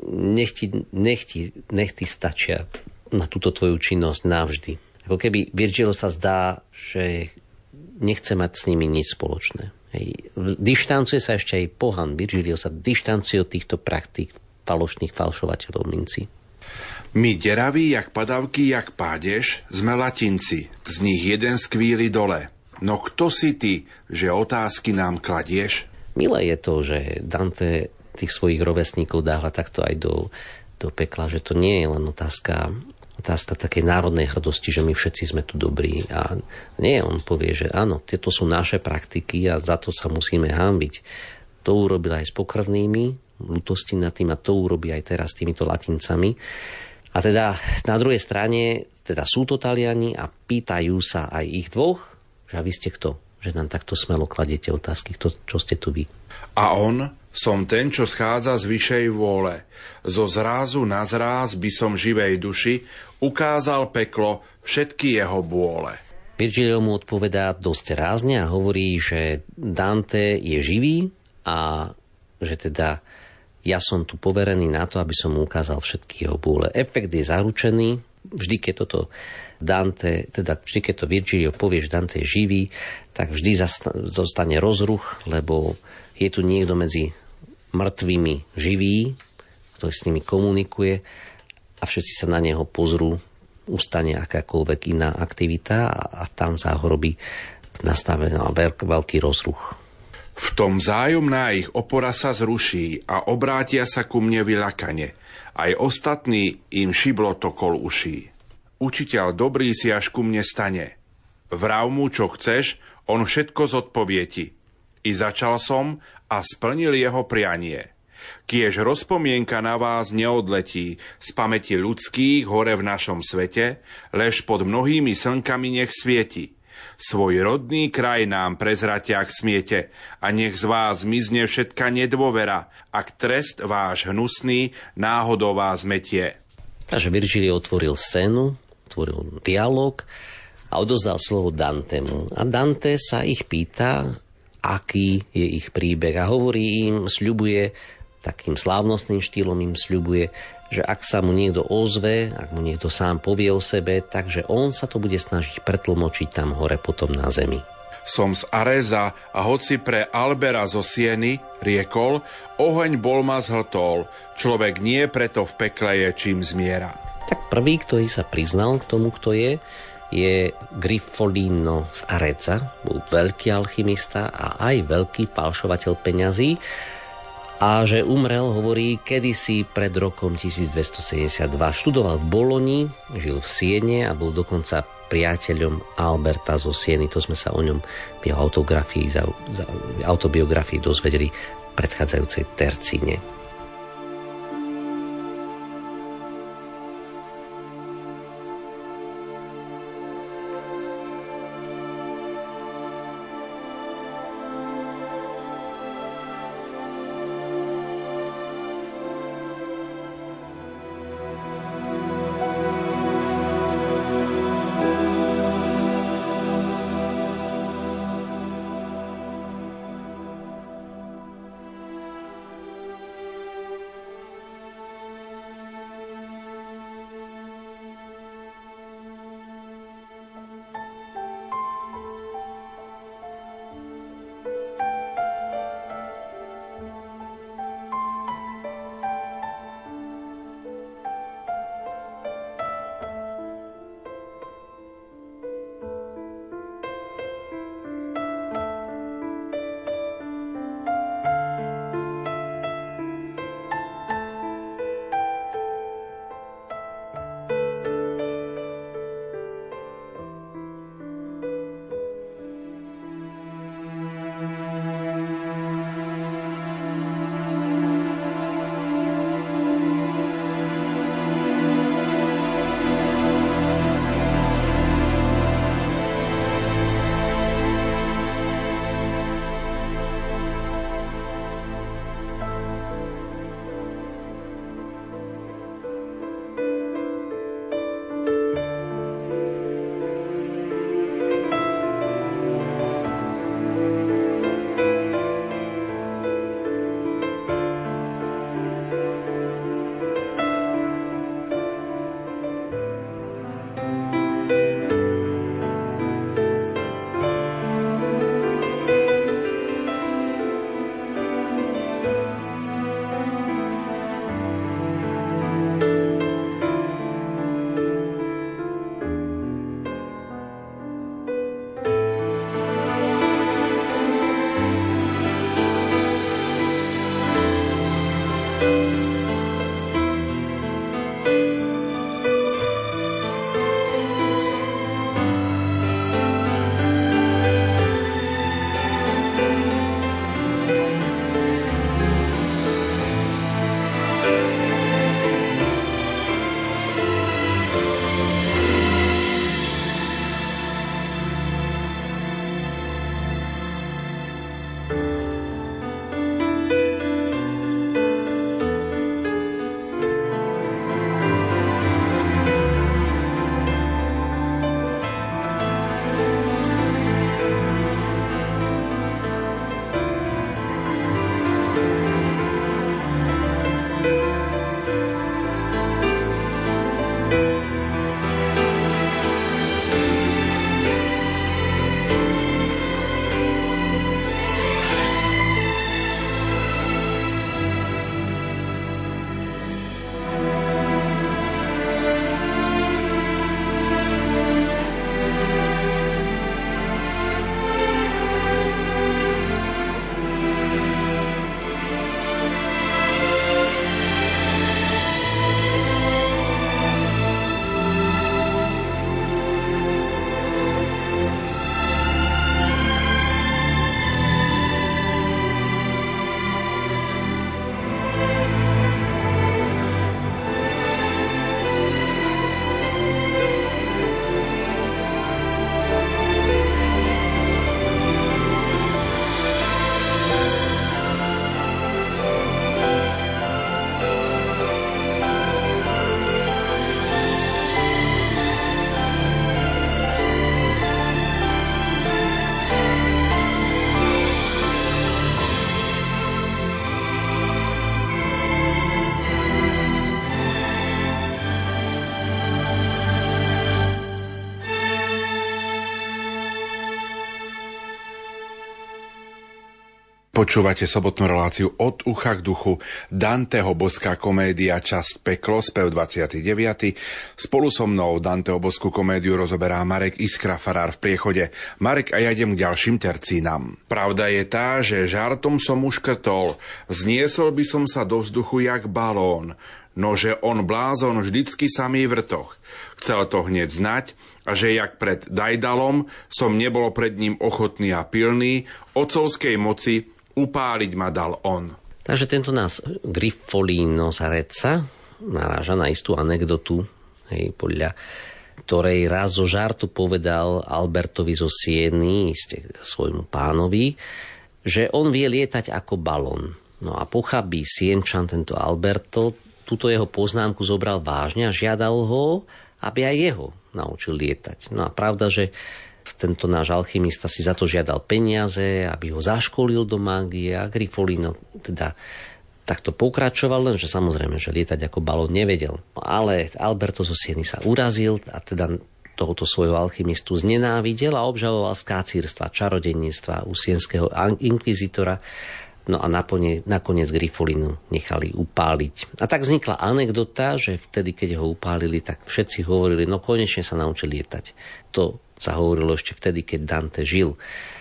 nechty stačia na túto tvoju činnosť navždy. Ako keby Virgilio sa zdá, že nechce mať s nimi nič spoločné. Dištancuje sa ešte aj pohan. Virgilio sa dištancuje od týchto praktík falošných falšovateľov minci. My deraví, jak padavky, jak pádež, sme latinci, z nich jeden skvíli dole. No kto si ty, že otázky nám kladieš? Milé je to, že Dante tých svojich rovesníkov dáva takto aj do pekla, že to nie je len otázka takej národnej hrdosti, že my všetci sme tu dobrí. A nie, on povie, že áno, tieto sú naše praktiky a za to sa musíme hanbiť. To urobil aj s pokrvnými, ľutosti nad tým, a to urobí aj teraz s týmito latincami. A teda na druhej strane teda sú to Taliani a pýtajú sa aj ich dvoch, že a vy ste kto? Že nám takto smelo kladiete otázky, čo ste tu vy? A on, som ten, čo schádza z vyššej vôle. Zo zrázu na zráz by som živej duši ukázal peklo všetky jeho bôle. Virgilio mu odpovedá dosť rázne a hovorí, že Dante je živý a že teda ja som tu poverený na to, aby som mu ukázal všetky jeho bôle. Efekt je zaručený. Vždy, keď to Virgilio povie, že Dante je živý, tak vždy zostane rozruch, lebo je tu niekto medzi mŕtvými živý, ktorý s nimi komunikuje a všetci sa na neho pozrú, ustane akákoľvek iná aktivita a tam sa ho robí nastavený veľký rozruch. V tom vzájomná ich opora sa zruší a obrátia sa ku mne vyľakane. Aj ostatní im šiblo to kol uší. Učiteľ dobrý si až ku mne stane. Vrav mu, čo chceš, on všetko zodpovie ti. I začal som a splnil jeho prianie. Kiež rozpomienka na vás neodletí z pamäti ľudských hore v našom svete, lež pod mnohými slnkami nech svieti. Svoj rodný kraj nám prezrate, ak smiete, a nech z vás mizne všetka nedôvera, ak trest váš hnusný náhodou vás metie. Takže Virgilio otvoril scénu, otvoril dialog a odozdal slovo Dantemu. A Dante sa ich pýta, aký je ich príbeh, a hovorí im, sľubuje, takým slávnostným štýlom im sľubuje, že ak sa mu niekto ozve, ak mu niekto sám povie o sebe, takže on sa to bude snažiť pretlmočiť tam hore potom na zemi. Som z Areza a hoci pre Albera zo Sieny riekol, oheň bol ma zhltol, človek nie preto v pekle je, čím zmiera. Tak prvý, ktorý sa priznal k tomu, kto je Grifolino z Areza. Bol veľký alchymista a aj veľký falšovateľ peňazí. A že umrel, hovorí, kedysi pred rokom 1272. Študoval v Boloni, žil v Siene a bol dokonca priateľom Alberta zo Sieny. To sme sa o ňom v jeho autobiografii dozvedeli v predchádzajúcej tercíne. Počúvate sobotnú reláciu Od ucha k duchu, Danteho boská komédia, časť Peklo, spev 29. Spolu so mnou Danteho boskú komédiu rozoberá Marek Iskra, farár v Priechode. Marek, a ja idem k ďalším tercínam. Pravda je tá, že žartom som uškrtol, zniesol by som sa do vzduchu jak balón, nože on blázon vždycky samý vrtoch. Chcel to hneď znať, a že jak pred Dajdalom som nebol pred ním ochotný a pilný, otcovskej moci upáliť ma dal on. Takže tento nás Grifolino Zarezza naráža na istú anekdotu, podľa ktorej raz zo žartu povedal Albertovi zo Sieny, svojmu pánovi, že on vie lietať ako balón. No a pochabý Sienčan, tento Alberto, túto jeho poznámku zobral vážne a žiadal ho, aby aj jeho naučil lietať. No a pravda, že tento náš alchymista si za to žiadal peniaze, aby ho zaškolil do mágie, a Grifolino teda takto pokračoval, lenže samozrejme, že lietať ako balón nevedel. Ale Alberto zo Sieny sa urazil a teda tohoto svojho alchymistu znenávidel a obžaloval z kácírstva, čarodejníctva u sienského inkvizitora. No a nakoniec Grifolinu nechali upáliť. A tak vznikla anekdota, že vtedy, keď ho upálili, tak všetci hovorili, no konečne sa naučil lietať. To sa hovorilo ešte vtedy, keď Dante žil.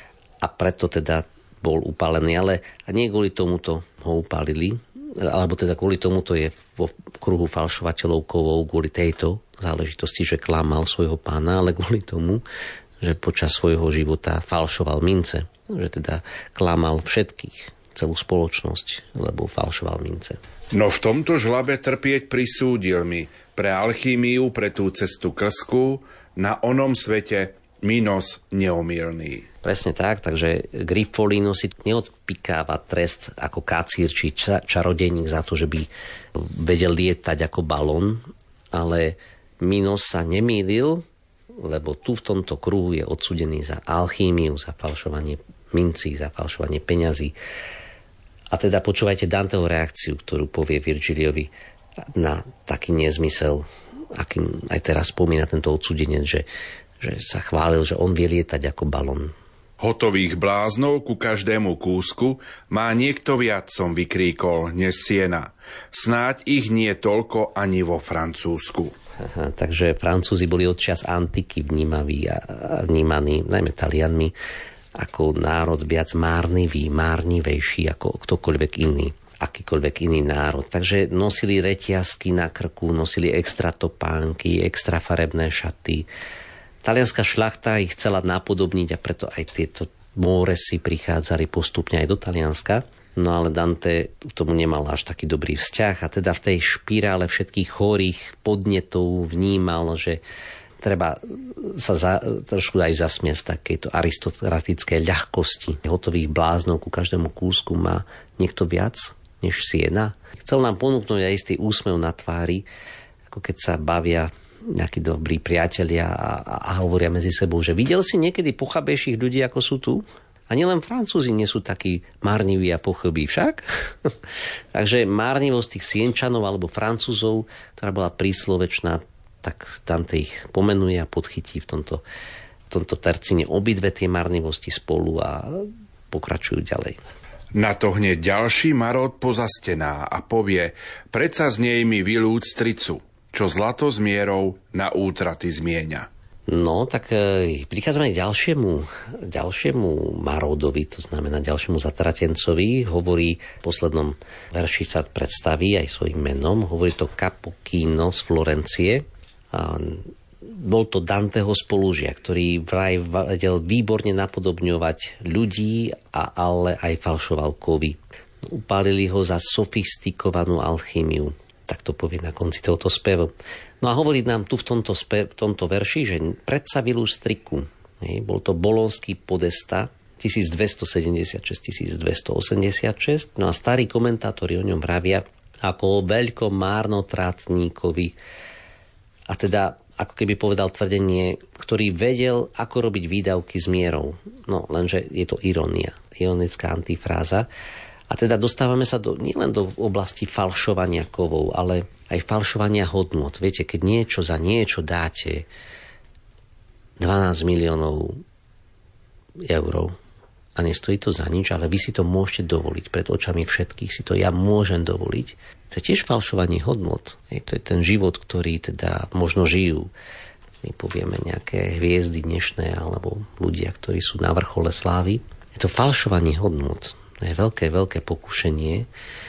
A preto teda bol upálený. Ale a nie kvôli tomuto ho upálili, alebo teda kvôli tomuto je vo kruhu falšovateľov kovov, kvôli tejto záležitosti, že klamal svojho pána, ale kvôli tomu, že počas svojho života falšoval mince. Že teda klamal všetkých, celú spoločnosť, lebo falšoval mince. No v tomto žlabe trpieť prisúdil mi pre alchýmiu, pre tú cestu krsku, na onom svete Minos neomylný. Presne tak, takže Grifolino si neodpikáva trest ako kacír či čarodejník za to, že by vedel lietať ako balón, ale Minos sa nemýlil, lebo tu v tomto kruhu je odsúdený za alchýmiu, za falšovanie mincí, za falšovanie peňazí. A teda počúvajte Danteho reakciu, ktorú povie Virgiliovi na taký nezmysel, akým aj teraz spomína tento odsúdenec, že sa chválil, že on vie lietať ako balón. Hotových bláznov ku každému kúsku má niekto viac, som vykríkol, než siena. Snáď ich nie toľko ani vo Francúzsku. Aha, takže Francúzi boli odčas antiky vnímaní, najmä Talianmi, ako národ viac márnivejší ako ktokoľvek iný, akýkoľvek iný národ. Takže nosili reťazky na krku, nosili extra topánky, extra farebné šaty. Talianská šľachta ich chcela napodobniť a preto aj tieto móresy prichádzali postupne aj do Talianska. No ale Dante k tomu nemal až taký dobrý vzťah a teda v tej špirále všetkých chorých podnetov vnímal, že treba sa trošku aj zasmiať z takejto aristokratickej ľahkosti. Hotových bláznov ku každému kúsku má niekto viac než siena. Chcel nám ponúknuť aj istý úsmev na tvári, ako keď sa bavia nejakí dobrí priatelia a hovoria medzi sebou, že videl si niekedy pochabejších ľudí, ako sú tu? A nielen Francúzi nie sú takí márniví a pochabí však. Takže márnivosť tých Sienčanov alebo Francúzov, ktorá bola príslovečná, tak Dante ich pomenuje a podchytí v tomto tercíne obidve tie marnivosti spolu a pokračujú ďalej. Na to hneď ďalší marod pozastená a povie, predsa z nej mi vylúď stricu, čo zlato s mierou na útraty zmieňa. No, tak prichádzame k ďalšiemu marodovi, to znamená ďalšiemu zatratencovi. Hovorí, v poslednom verši sa predstaví aj svojím menom, hovorí to Cappuccino z Florencie. Bol to Danteho spolužiak, ktorý vraj vedel výborne napodobňovať ľudí, ale aj falšoval kovy. Upálili ho za sofistikovanú alchymiu. Tak to povie na konci tohoto spevu. No a hovorí nám tu v tomto verši, že predsa vylúž striku. Bol to bolonský podesta 1276-1286. No a starí komentátori o ňom vravia ako o veľkom márnotratníkovi. A teda, ako keby povedal tvrdenie, ktorý vedel, ako robiť výdavky s mierou. No, lenže je to irónia, ironická antifráza. A teda dostávame sa nielen do oblasti falšovania kovov, ale aj falšovania hodnôt. Viete, keď niečo za niečo dáte 12 miliónov eur a a nestojí to za nič, ale vy si to môžete dovoliť. Pred očami všetkých si to ja môžem dovoliť. To je tiež falšovanie hodnot. To je ten život, ktorý teda možno žijú. My povieme nejaké hviezdy dnešné alebo ľudia, ktorí sú na vrchole slávy. Je to falšovanie hodnot. To je veľké, veľké pokušenie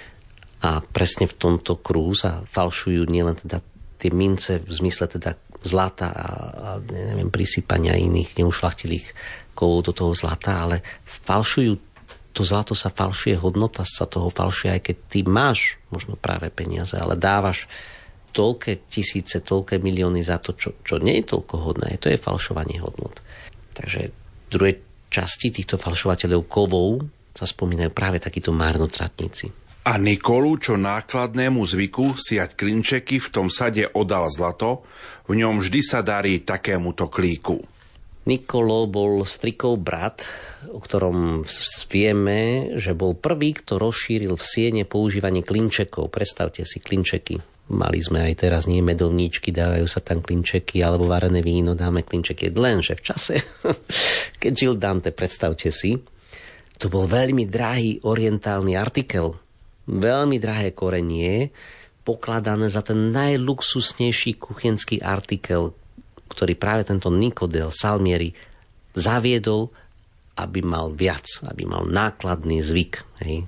a presne v tomto kruhu sa falšujú nielen teda tie mince v zmysle teda zlata a neviem, prisypania iných neušľachtilých kovov do toho zlata, ale falšujú, to zlato sa falšuje, hodnota sa toho falšuje, aj keď ty máš možno práve peniaze, ale dávaš toľké tisíce, toľké milióny za to, čo nie je toľko hodné. To je falšovanie hodnot. Takže v druhej časti týchto falšovateľov kovov sa spomínajú práve takíto márnotratníci. A Nikolu, čo nákladnému zvyku siať klinčeky, v tom sade oddal zlato, v ňom vždy sa darí takémuto klíku. Nikolo bol strikov brat, o ktorom vieme, že bol prvý, kto rozšíril v Siene používanie klinčekov. Predstavte si klinčeky. Mali sme aj teraz nie medovníčky, dávajú sa tam klinčeky, alebo varené víno, dáme klinčeky. Lenže v čase, keď žil Dante, predstavte si, to bol veľmi drahý orientálny artikel. Veľmi drahé korenie, pokladané za ten najluxusnejší kuchynský artikel, ktorý práve tento Nicodel Salmieri zaviedol, aby mal viac, aby mal nákladný zvyk,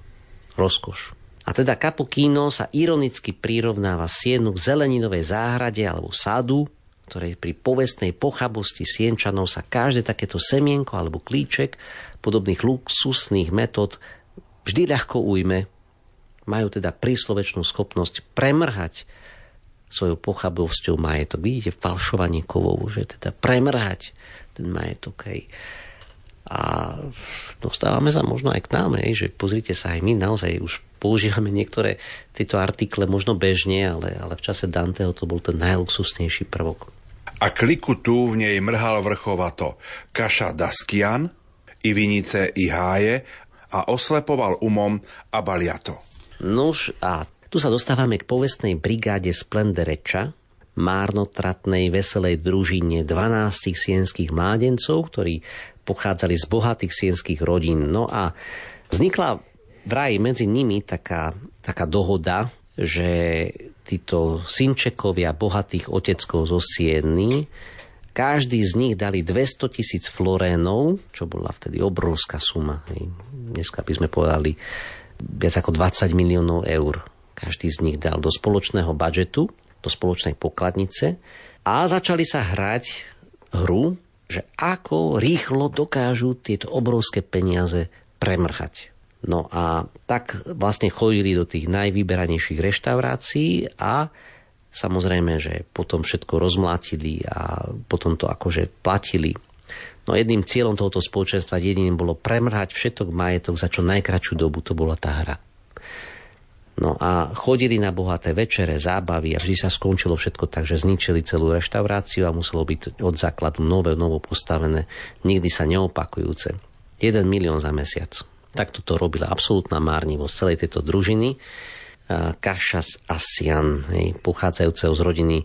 rozkoš. A teda Cappuccino sa ironicky prirovnáva Sienu k zeleninovej záhrade alebo sadu, ktorej pri povestnej pochabosti Sienčanov sa každé takéto semienko alebo klíček podobných luxusných metód vždy ľahko ujme. Majú teda príslovečnú schopnosť premrhať svojou pochabosťou majetok. Vidíte, falšovanie kovov, že teda premrhať ten majetok. A dostávame sa možno aj k nám, že pozrite sa, aj my naozaj už používame niektoré tieto artikle možno bežne, ale v čase Danteho to bol ten najluxusnejší prvok. A kliku tu v nej mrhal vrchovato Kaša Daskian, i vinice, i háje a oslepoval umom Abaliato. Nuž a tu sa dostávame k povestnej brigáde Splendereča, márnotratnej veselej družine 12 sienských mládencov, ktorí pochádzali z bohatých sienských rodín. No a vznikla vraj medzi nimi taká dohoda, že títo synčekovia bohatých oteckov zo Sieny, každý z nich dali 200 000 florénov, čo bola vtedy obrovská suma. Dneska by sme povedali viac ako 20 miliónov eur. Každý z nich dal do spoločného budžetu, do spoločnej pokladnice a začali sa hrať hru, že ako rýchlo dokážu tieto obrovské peniaze premrhať. No a tak vlastne chodili do tých najvyberanejších reštaurácií a samozrejme, že potom všetko rozmlátili a potom to akože platili. No jedným cieľom tohoto spoločenstva jediným bolo premrhať všetok majetok za čo najkratšiu dobu, to bola tá hra. No a chodili na bohaté večere, zábavy a vždy sa skončilo všetko tak, že zničili celú reštauráciu a muselo byť od základu novo postavené, nikdy sa neopakujúce. 1 milión za mesiac. Takto to robila absolútna márnivosť celej tejto družiny. Kašas Asian, pochádzajúceho z rodiny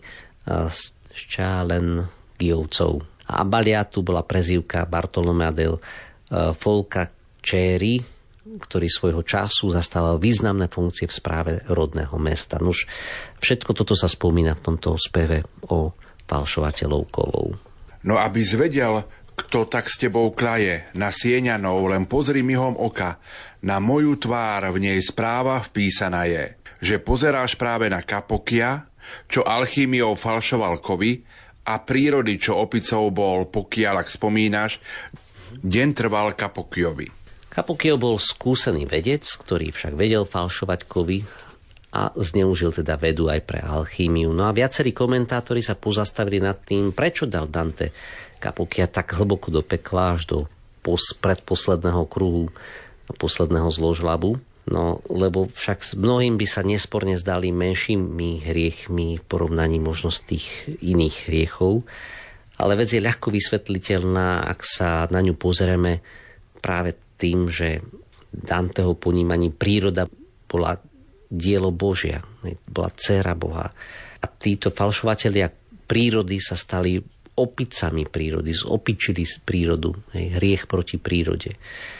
Ščálengiovcov. A Abaliatu bola prezývka Bartolomea del Folcaceri, ktorý svojho času zastával významné funkcie v správe rodného mesta. Nuž, všetko toto sa spomína v tomto speve o falšovateľov kovov. No aby zvedel, kto tak s tebou klaje, na Sieňanov len pozri mihom oka, na moju tvár v nej správa vpísaná je, že pozeráš práve na Kapokia, čo alchýmiou falšoval kovy, a prírody, čo opicou bol, pokiaľ, ak spomínaš, deň trval Kapokiovi. Kapokio bol skúsený vedec, ktorý však vedel falšovať kovy a zneužil teda vedu aj pre alchýmiu. No a viacerí komentátori sa pozastavili nad tým, prečo dal Dante Kapokia tak hlboko do pekla až do predposledného kruhu, posledného zložlabu. No, lebo však s mnohým by sa nesporne zdali menšími hriechmi v porovnaní možno z tých iných hriechov. Ale vec je ľahko vysvetliteľná, ak sa na ňu pozrieme práve tým, že Danteho ponímaní príroda bola dielo Božia, bola dcéra Boha. A títo falšovatelia prírody sa stali opicami prírody, zopičili prírodu, hriech proti prírode.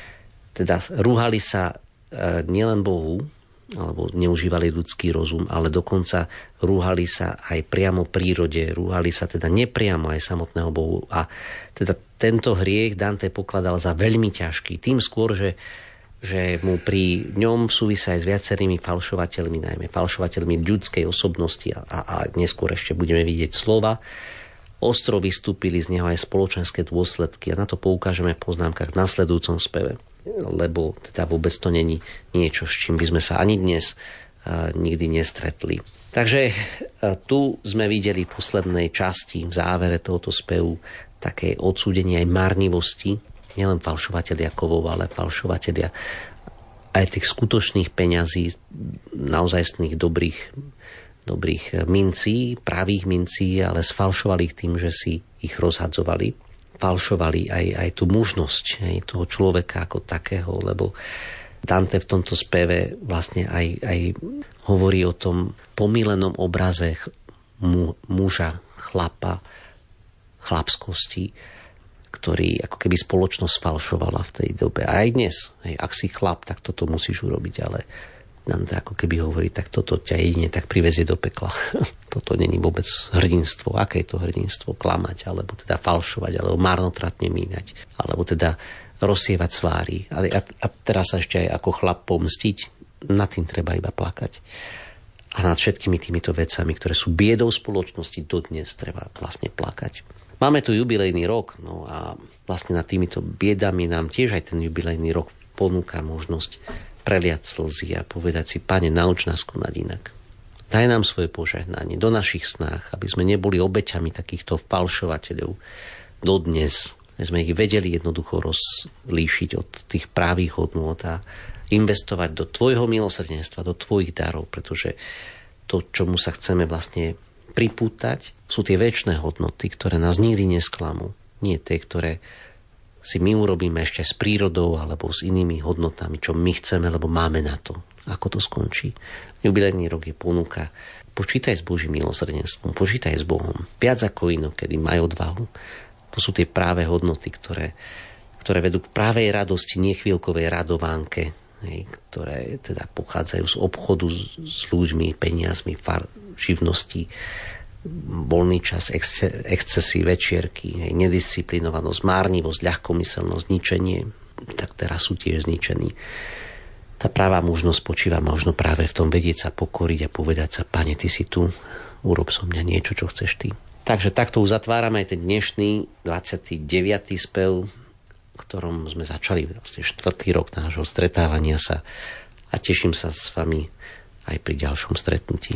teda rúhali sa nielen Bohu, alebo neužívali ľudský rozum, ale dokonca rúhali sa aj priamo prírode, rúhali sa teda nepriamo aj samotného Bohu. A teda tento hriech Dante pokladal za veľmi ťažký. Tým skôr, že mu pri ňom súvisia aj s viacerými falšovateľmi, najmä falšovateľmi ľudskej osobnosti a neskôr ešte budeme vidieť slova. Ostro vystúpili z neho aj spoločenské dôsledky a na to poukážeme v poznámkach v nasledujúcom speve. Lebo teda vôbec to není niečo, s čím by sme sa ani dnes nikdy nestretli. Takže tu sme videli v poslednej časti, v závere tohoto spevu, také odsúdenie aj marnivosti, nielen falšovateľia kovov, ale falšovateľia aj tých skutočných peňazí, naozajstných dobrých mincí, pravých mincí, ale sfalšovali ich tým, že si ich rozhadzovali. Falšovali aj tú mužnosť aj toho človeka ako takého, lebo Dante v tomto speve vlastne aj hovorí o tom pomílenom obraze muža, chlapa, chlapskosti, ktorý ako keby spoločnosť falšovala v tej dobe. A aj dnes, ak si chlap, tak toto musíš urobiť, ale Dante ako keby hovorí, tak toto ťa jedine tak privezie do pekla. Toto není vôbec hrdinstvo. Aké je to hrdinstvo? Klamať, alebo teda falšovať, alebo marnotratne míňať, alebo teda rozsievať svári. A teraz sa ešte aj ako chlap pomstiť, nad tým treba iba plakať. A nad všetkými týmito vecami, ktoré sú biedou spoločnosti, dodnes treba vlastne plakať. Máme tu jubilejný rok, no a vlastne nad týmito biedami nám tiež aj ten jubilejný rok ponúka možnosť preliať slzy a povedať si, Pane, nauč nás konať inak. Daj nám svoje požehnanie do našich snách, aby sme neboli obeťami takýchto falšovateľov dodnes. Sme ich vedeli jednoducho rozlíšiť od tých právých hodnôt a investovať do tvojho milosrdenstva, do tvojich darov, pretože to, čomu sa chceme vlastne pripútať, sú tie večné hodnoty, ktoré nás nikdy nesklamú. Nie tie, ktoré si my urobíme ešte s prírodou alebo s inými hodnotami, čo my chceme, lebo máme na to. Ako to skončí? Jubilejný rok je ponuka. Počítaj s Božím milosrdenstvom, počítaj s Bohom. Viac ako inokedy, maj odvahu. To sú tie práve hodnoty, ktoré vedú k právej radosti, nie chvíľkovej radovánke, ktoré teda pochádzajú z obchodu s ľuďmi, peniazmi, živností, voľný čas, excesy, večierky, nedisciplinovanosť, márnivosť, ľahkomyselnosť, ničenie, tak teraz sú tiež zničení. Tá práva mužnosť spočíva možno práve v tom vedieť sa pokoriť a povedať sa, Pane, ty si tu, urob so mňa niečo, čo chceš ty. Takže takto uzatvárame aj ten dnešný 29. spev, ktorom sme začali vlastne 4. rok nášho stretávania sa a teším sa s vami aj pri ďalšom stretnutí.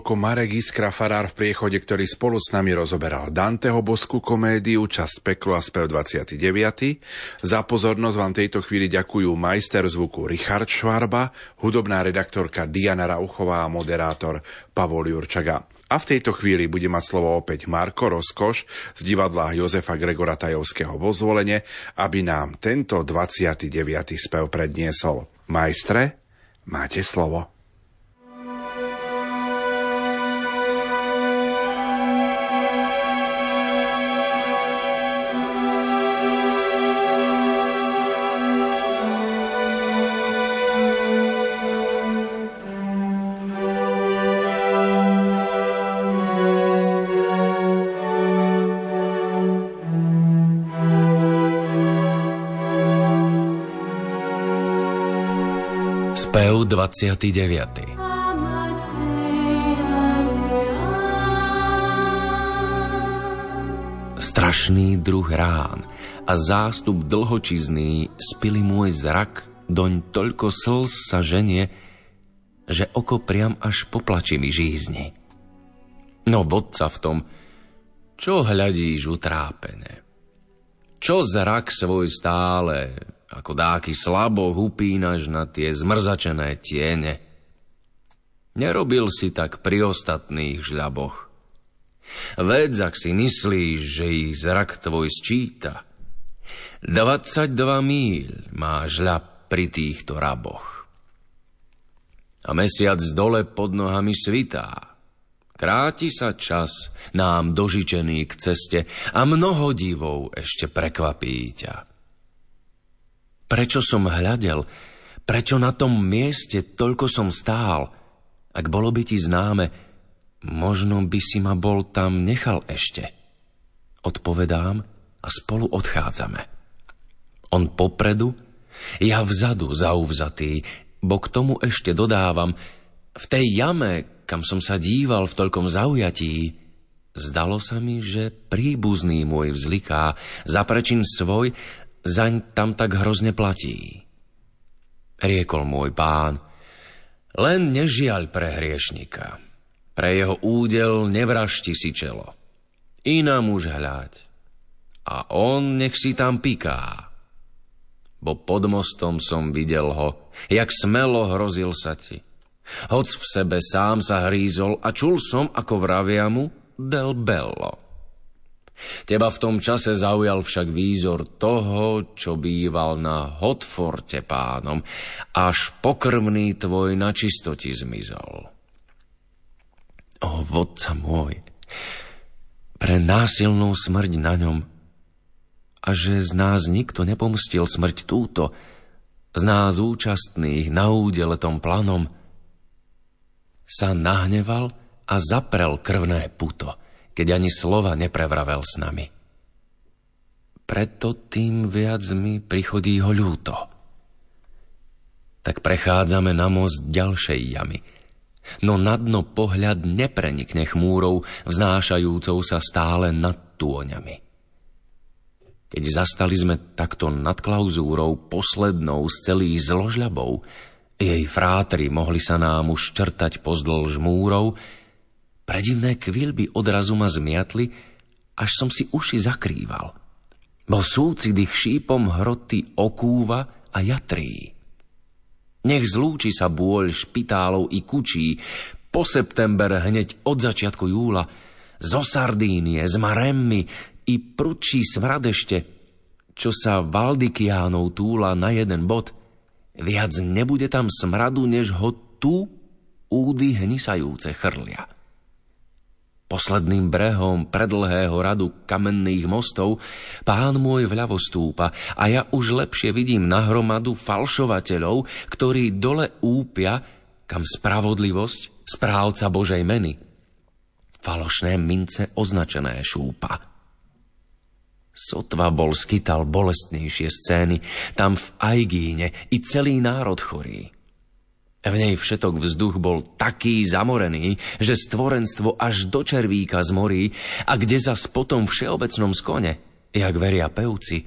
ako Marek Iskra, farár v Priechode, ktorý spolu s nami rozoberal Danteho boskú komédiu, časť Peklo a spev 29. Za pozornosť vám tejto chvíli ďakujú majster zvuku Richard Švarba, hudobná redaktorka Diana Rauchová a moderátor Pavol Jurčaga. A v tejto chvíli bude mať slovo opäť Marko Rozkoš z divadla Jozefa Gregora Tajovského vo Zvolene, aby nám tento 29. spev predniesol. Majstre, máte slovo. Spev 29. Strašný druh rán a zástup dlhočizný spili môj zrak, doň toľko slz sa ženie, že oko priam až poplači mi žízni. No vodca v tom, čo hľadíš utrápene? Čo zrak svoj stále ako dáky slabo upínaš na tie zmrzačené tiene? Nerobil si tak pri ostatných žľaboch. Vedz, ak si myslíš, že ich zrak tvoj sčíta. 22 míľ má žľab pri týchto raboch. A mesiac dole pod nohami svitá. Kráti sa čas nám dožičený k ceste a mnoho divov ešte prekvapí ťa. Prečo som hľadel? Prečo na tom mieste toľko som stál? Ak bolo by ti známe, možno by si ma bol tam nechal ešte. Odpovedám a spolu odchádzame. On popredu, ja vzadu zauvzatý, bo k tomu ešte dodávam, v tej jame, kam som sa díval v toľkom zaujatí, zdalo sa mi, že príbuzný môj vzliká za prečin svoj zaň tam tak hrozne platí. Riekol môj pán, len nežiaľ pre hriešnika. Pre jeho údel nevražti si čelo. Inám už hľaď. A on nech si tam piká. Bo pod mostom som videl ho, jak smelo hrozil sa ti. Hoc v sebe sám sa hrízol a čul som, ako vravia mu, del bello. Teba v tom čase zaujal však výzor toho, čo býval na Hotforte pánom, až pokrvný tvoj na čistoti zmizol. O, vodca môj, pre násilnú smrť na ňom, a že z nás nikto nepomstil smrť túto, z nás účastných na údeletom planom, sa nahneval a zaprel krvné puto, keď ani slova neprevravel s nami. Preto tým viac mi prichodí ho ľúto. Tak prechádzame na most ďalšej jamy, no na dno pohľad neprenikne chmúrou, vznášajúcou sa stále nad tôňami. Keď zastali sme takto nad klauzúrou, poslednou z celých zložľabov, jej frátri mohli sa nám už črtať pozdĺž múrov, predivné kvilby odrazu ma zmiatli, až som si uši zakrýval. Bo súcit ich šípom hroty okúva a jatrí. Nech zlúči sa bôľ špitálov i kučí, po september hneď od začiatku júla, zo Sardínie, z Maremmy i prudší smrad ešte, čo sa Valdikiánov túla na jeden bod, viac nebude tam smradu, než ho tu údy hnisajúce chrlia. Posledným brehom predlhého radu kamenných mostov pán môj vľavo stúpa a ja už lepšie vidím nahromadu falšovateľov, ktorí dole úpia, kam spravodlivosť, správca Božej meny. Falošné mince označené šúpa. Sotva bol skytal bolestnejšie scény, tam v Aigíne i celý národ chorý. V nej všetok vzduch bol taký zamorený, že stvorenstvo až do červíka zmorí, a kde zas potom všeobecnom skone, jak veria pevci,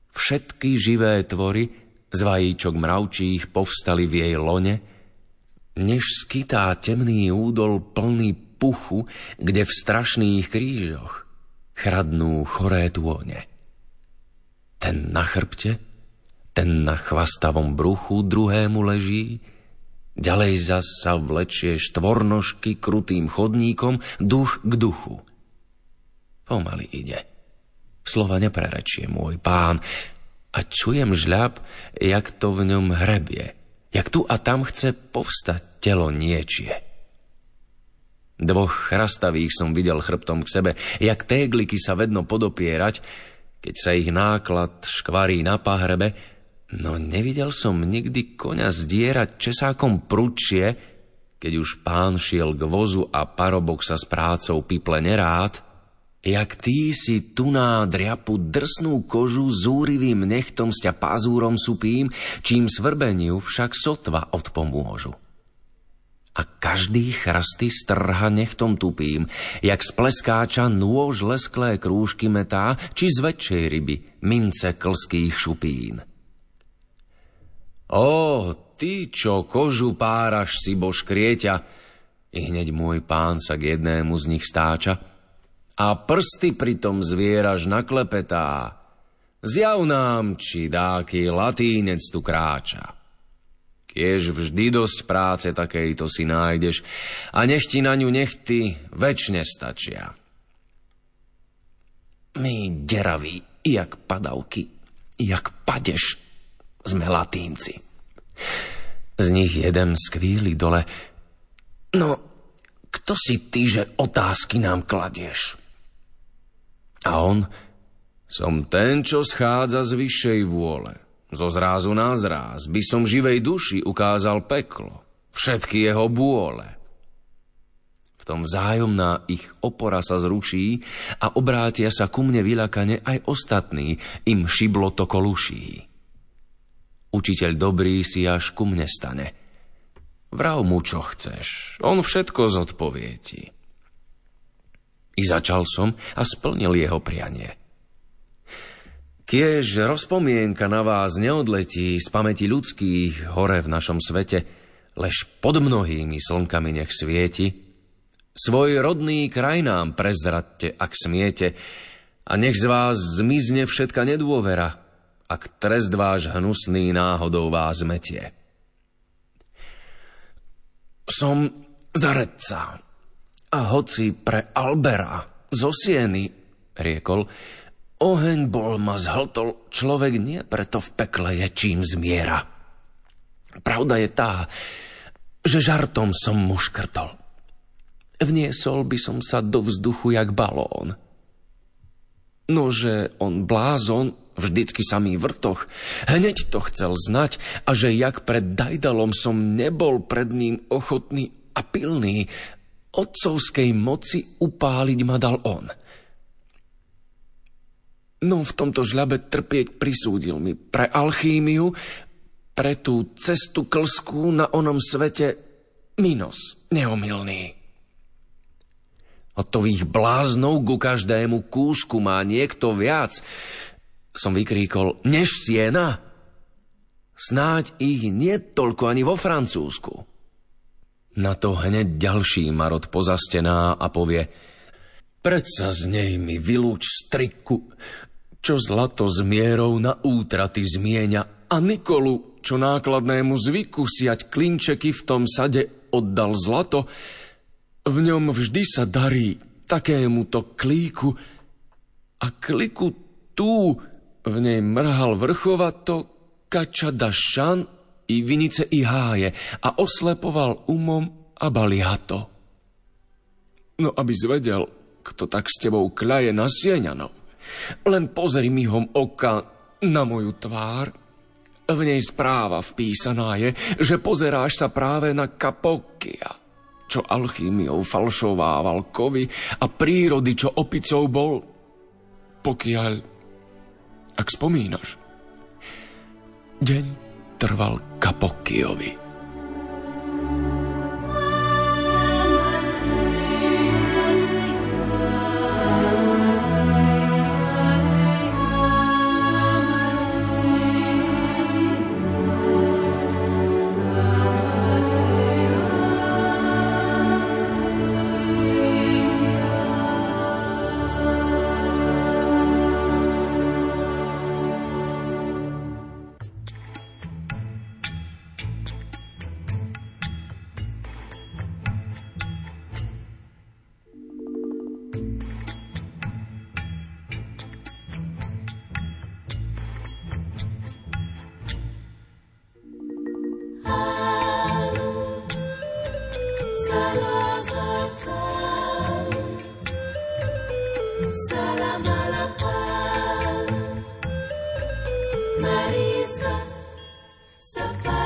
všetky živé tvory z vajíčok mravčích povstali v jej lone, než skytá temný údol plný puchu, kde v strašných krížoch chradnú choré tône. Ten na chrbte, ten na chvastavom bruchu druhému leží, ďalej zas sa vlečie štvornožky krutým chodníkom, duch k duchu. Pomaly ide. Slova neprerečie môj pán a čujem žľab, jak to v ňom hrebie, jak tu a tam chce povstať telo niečie. Dvoch chrastavých som videl chrbtom k sebe, jak tégliky sa vedno podopierať, keď sa ich náklad škvarí na pahrebe, no nevidel som nikdy koňa zdierať česákom prudšie, keď už pán šiel k vozu a parobok sa s prácou piple nerád, jak ty si tuná driapu drsnú kožu zúrivým nechtom s ťa pazúrom supím, čím svrbeniu však sotva odpomôžu. A každý chrasty strha nechtom tupým, jak z pleskáča nôž lesklé krúžky metá, či z väčšej ryby mince klských šupín. Ó, ty, čo kožu páraš si bož krieťa, i hneď môj pán sa k jednému z nich stáča, a prsty pritom zvieraš naklepetá. Zjav nám, či dáky latínec tu kráča. Kiež vždy dosť práce takejto si nájdeš a nech ti na ňu nechty večne stačia. My deraví, jak padavky, jak padeš, sme latínci. Z nich jeden skvíli dole. No, kto si ty, že otázky nám kladieš? A on, som ten, čo schádza z vyššej vôle. Zo zrázu na zráz by som živej duši ukázal peklo, všetky jeho bôle. V tom vzájomná ich opora sa zruší a obrátia sa ku mne vyľakane aj ostatní, im šiblo to koluší. Učiteľ dobrý si až ku mne stane. Vrav mu, čo chceš, on všetko zodpovie ti. I začal som a splnil jeho prianie. Kiež rozpomienka na vás neodletí z pamäti ľudských hore v našom svete, lež pod mnohými slnkami nech svieti, svoj rodný kraj nám prezradte, ak smiete, a nech z vás zmizne všetka nedôvera, ak trest váš hnusný náhodou vás metie. Som zaredca, a hoci pre Albera zo Sieny, riekol, oheň bol ma zhltol, človek nie preto v pekle je, čím zmiera. Pravda je tá, že žartom som mu škrtol. Vniesol by som sa do vzduchu jak balón. Nože on blázon, vždycky samý vrtoch, hneď to chcel znať, a že jak pred Dajdalom som nebol pred ním ochotný a pilný, otcovskej moci upáliť ma dal on. No v tomto žľabe trpieť prisúdil mi pre alchýmiu, pre tú cestu klskú na onom svete minos neomylný. Od tových bláznov ku každému kúsku má niekto viac. Som vykríkol, než Siena? Snáď ich nie toľko ani vo Francúzsku. Na to hneď ďalší marot pozastená a povie, predsa z nej mi vylúč striku, čo zlato s mierou na útraty zmieňa, a Nikolu, čo nákladnému zvyku siať klinčeky v tom sade oddal zlato, v ňom vždy sa darí takémuto klíku, a kliku tú v nej mrhal vrchovato kačada šan i vinice i háje a oslepoval umom a baliato. No aby zvedel, kto tak s tebou kľaje na Sieňanov, len pozri mihom oka na moju tvár. V nej správa vpísaná je, že pozeráš sa práve na Kapokkia, čo alchýmiou falšovával kovy a prírody, čo opicou bol. Pokiaľ, ak spomínaš, deň trval Kapokkiovi. Marisa, Sapa.